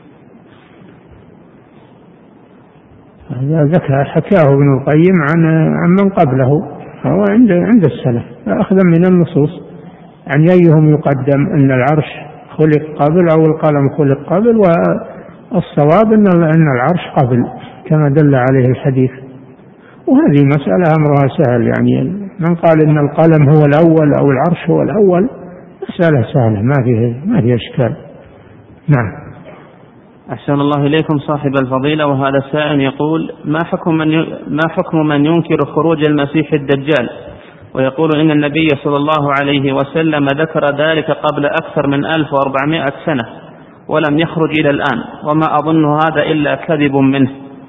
هذا حكاه ابن القيم عن من قبله، هو عند السلف أخذا من النصوص عن أيهم يقدم، أن العرش خلق قبل أو القلم خلق قبل، والصواب أن العرش قبل كما دل عليه الحديث. وهذه مسألة أمرها سهل، يعني من قال إن القلم هو الأول أو العرش هو الأول مسألة سهلة ما فيها إشكال. نعم. أحسن الله إليكم صاحب الفضيلة. وهذا السائل يقول: ما حكم من ينكر خروج المسيح الدجال ويقول إن النبي صلى الله عليه وسلم ذكر ذلك قبل أكثر من 1400 سنة ولم يخرج إلى الآن، وما أظن هذا إلا كذب منه؟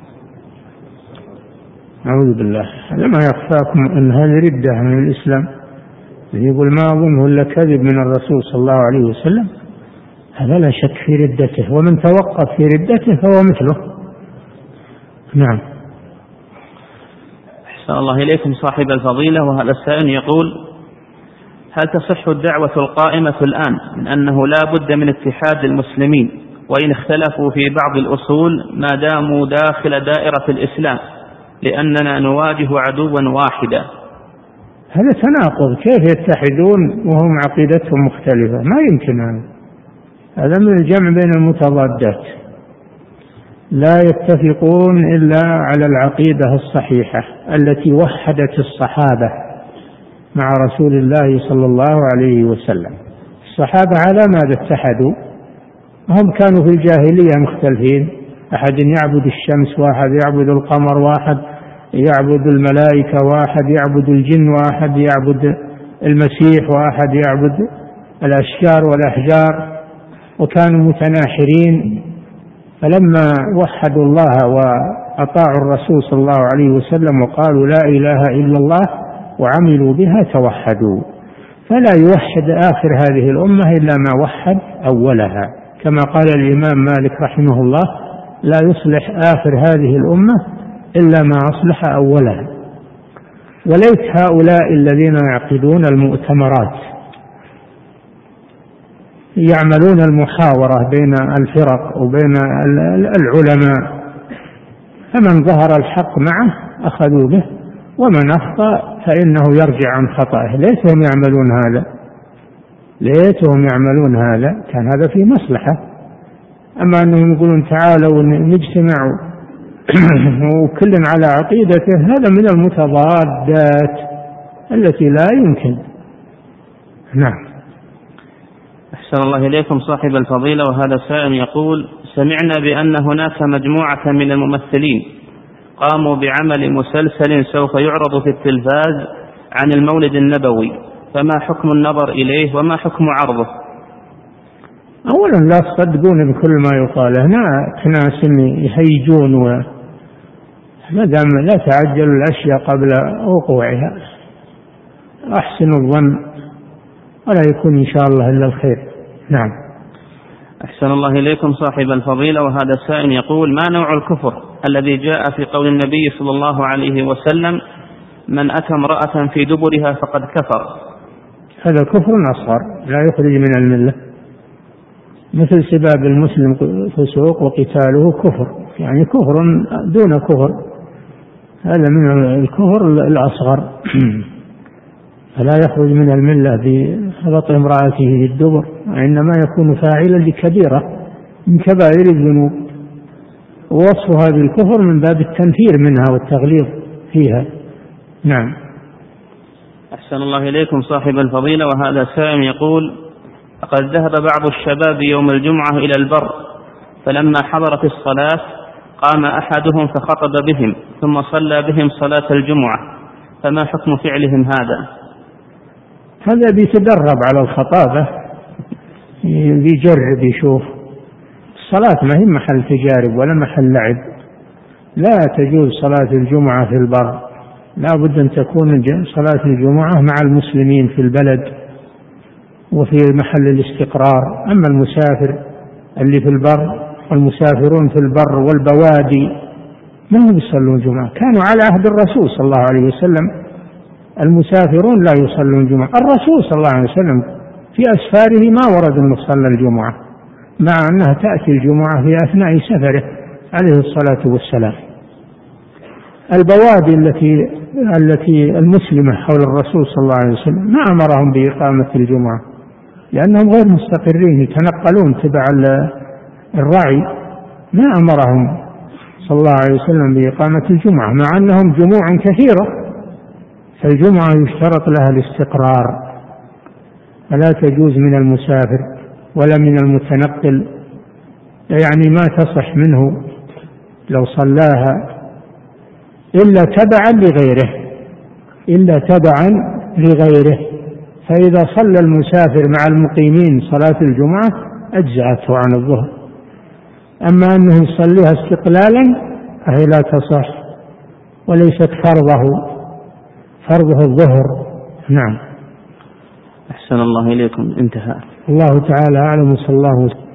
أعوذ بالله، هذا ما يخفاكم أن هذه ردة من الإسلام، يقول ما أظنه إلا كذب من الرسول صلى الله عليه وسلم، هذا لا شك في ردته، ومن توقف في ردته فهو مثله. نعم. أحسن الله إليكم صاحب الفضيلة. وهذا السائل يقول: هل تصح الدعوة القائمة الآن من أنه لا بد من اتحاد المسلمين وإن اختلفوا في بعض الأصول ما داموا داخل دائرة الإسلام، لأننا نواجه عدوا واحدا؟ هذا تناقض، كيف يتحدون وهم عقيدتهم مختلفة؟ ما يمكن، هذا من الجمع بين المتضادات، لا يتفقون إلا على العقيدة الصحيحة التي وحدت الصحابة مع رسول الله صلى الله عليه وسلم. الصحابة على ماذا اتحدوا؟ هم كانوا في الجاهلية مختلفين، أحد يعبد الشمس، واحد يعبد القمر، واحد يعبد الملائكة، واحد يعبد الجن، واحد يعبد المسيح، واحد يعبد الأشجار والأحجار، وكانوا متناحرين. فلما وحدوا الله وأطاعوا الرسول صلى الله عليه وسلم وقالوا لا إله إلا الله وعملوا بها توحدوا. فلا يوحد آخر هذه الأمة إلا ما وحد أولها، كما قال الإمام مالك رحمه الله: لا يصلح آخر هذه الأمة إلا ما أصلح أولها. وليس هؤلاء الذين يعقدون المؤتمرات يعملون المحاورة بين الفرق وبين العلماء، فمن ظهر الحق معه أخذوا به، ومن أخطأ فإنه يرجع عن خطأه، ليس هم يعملون هذا. ليتهم يعملون هذا، كان هذا فيه مصلحة. أما أنهم يقولون تعالوا نجتمع وكل على عقيدته، هذا من المتضادات التي لا يمكن. نعم. أحسن الله إليكم صاحب الفضيلة، وهذا سائل يقول: سمعنا بأن هناك مجموعة من الممثلين قاموا بعمل مسلسل سوف يعرض في التلفاز عن المولد النبوي، فما حكم النظر إليه وما حكم عرضه؟ أولا لا تصدقون بكل ما يقال، هنا ناس يهيجون، وما دام لا تعجلوا الأشياء قبل وقوعها، أحسنوا الظن ولا يكون إن شاء الله إلا الخير. نعم. أحسن الله إليكم صاحب الفضيلة، وهذا سائل يقول: ما نوع الكفر الذي جاء في قول النبي صلى الله عليه وسلم: من أتى امرأة في دبرها فقد كفر؟ هذا كفر أصغر لا يخرج من الملة، مثل سباب المسلم فسوق وقتاله كفر، يعني كفر دون كفر، هذا من الكفر الأصغر. فلا يخرج من الملة بهبط امرأته في الدبر، وإنما يكون فاعلا لكبيرة من كبائر الذنوب، ووصفها بالكفر من باب التنفير منها والتغليظ فيها. نعم. أحسن الله إليكم صاحب الفضيلة، وهذا سائل يقول: لقد ذهب بعض الشباب يوم الجمعة إلى البر، فلما حضرت الصلاة قام أحدهم فخطب بهم ثم صلى بهم صلاة الجمعة، فما حكم فعلهم هذا؟ هذا بيتدرب على الخطابة، بيجرب يشوف. الصلاة ما هي محل تجارب ولا محل لعب، لا تجوز صلاة الجمعة في البر، لا بد أن تكون صلاة الجمعة مع المسلمين في البلد وفي محل الاستقرار. أما المسافر اللي في البر، والمسافرون في البر والبوادي ما هم يصلون الجمعة، كانوا على عهد الرسول صلى الله عليه وسلم المسافرون لا يصلون الجمعة. الرسول صلى الله عليه وسلم في أسفاره ما ورد أنه صلى الجمعة، مع أنها تأتي الجمعة في أثناء سفره عليه الصلاة والسلام. البوادي التي المسلمة حول الرسول صلى الله عليه وسلم ما أمرهم بإقامة الجمعة، لأنهم غير مستقرين يتنقلون تبع الرعي، ما أمرهم صلى الله عليه وسلم بإقامة الجمعة، مع أنهم جموع كثيرة، فالجمعة يشترط لها الاستقرار، فلا تجوز من المسافر ولا من المتنقل، يعني ما تصح منه لو صلاها إلا تبعا لغيره، فإذا صلى المسافر مع المقيمين صلاة الجمعة أجزأته عن الظهر. أما أنه يصليها استقلالا فهي لا تصح، وليست فرضه الظهر. نعم. أحسن الله إليكم، انتهى. الله تعالى أعلم، صلى الله وسلم.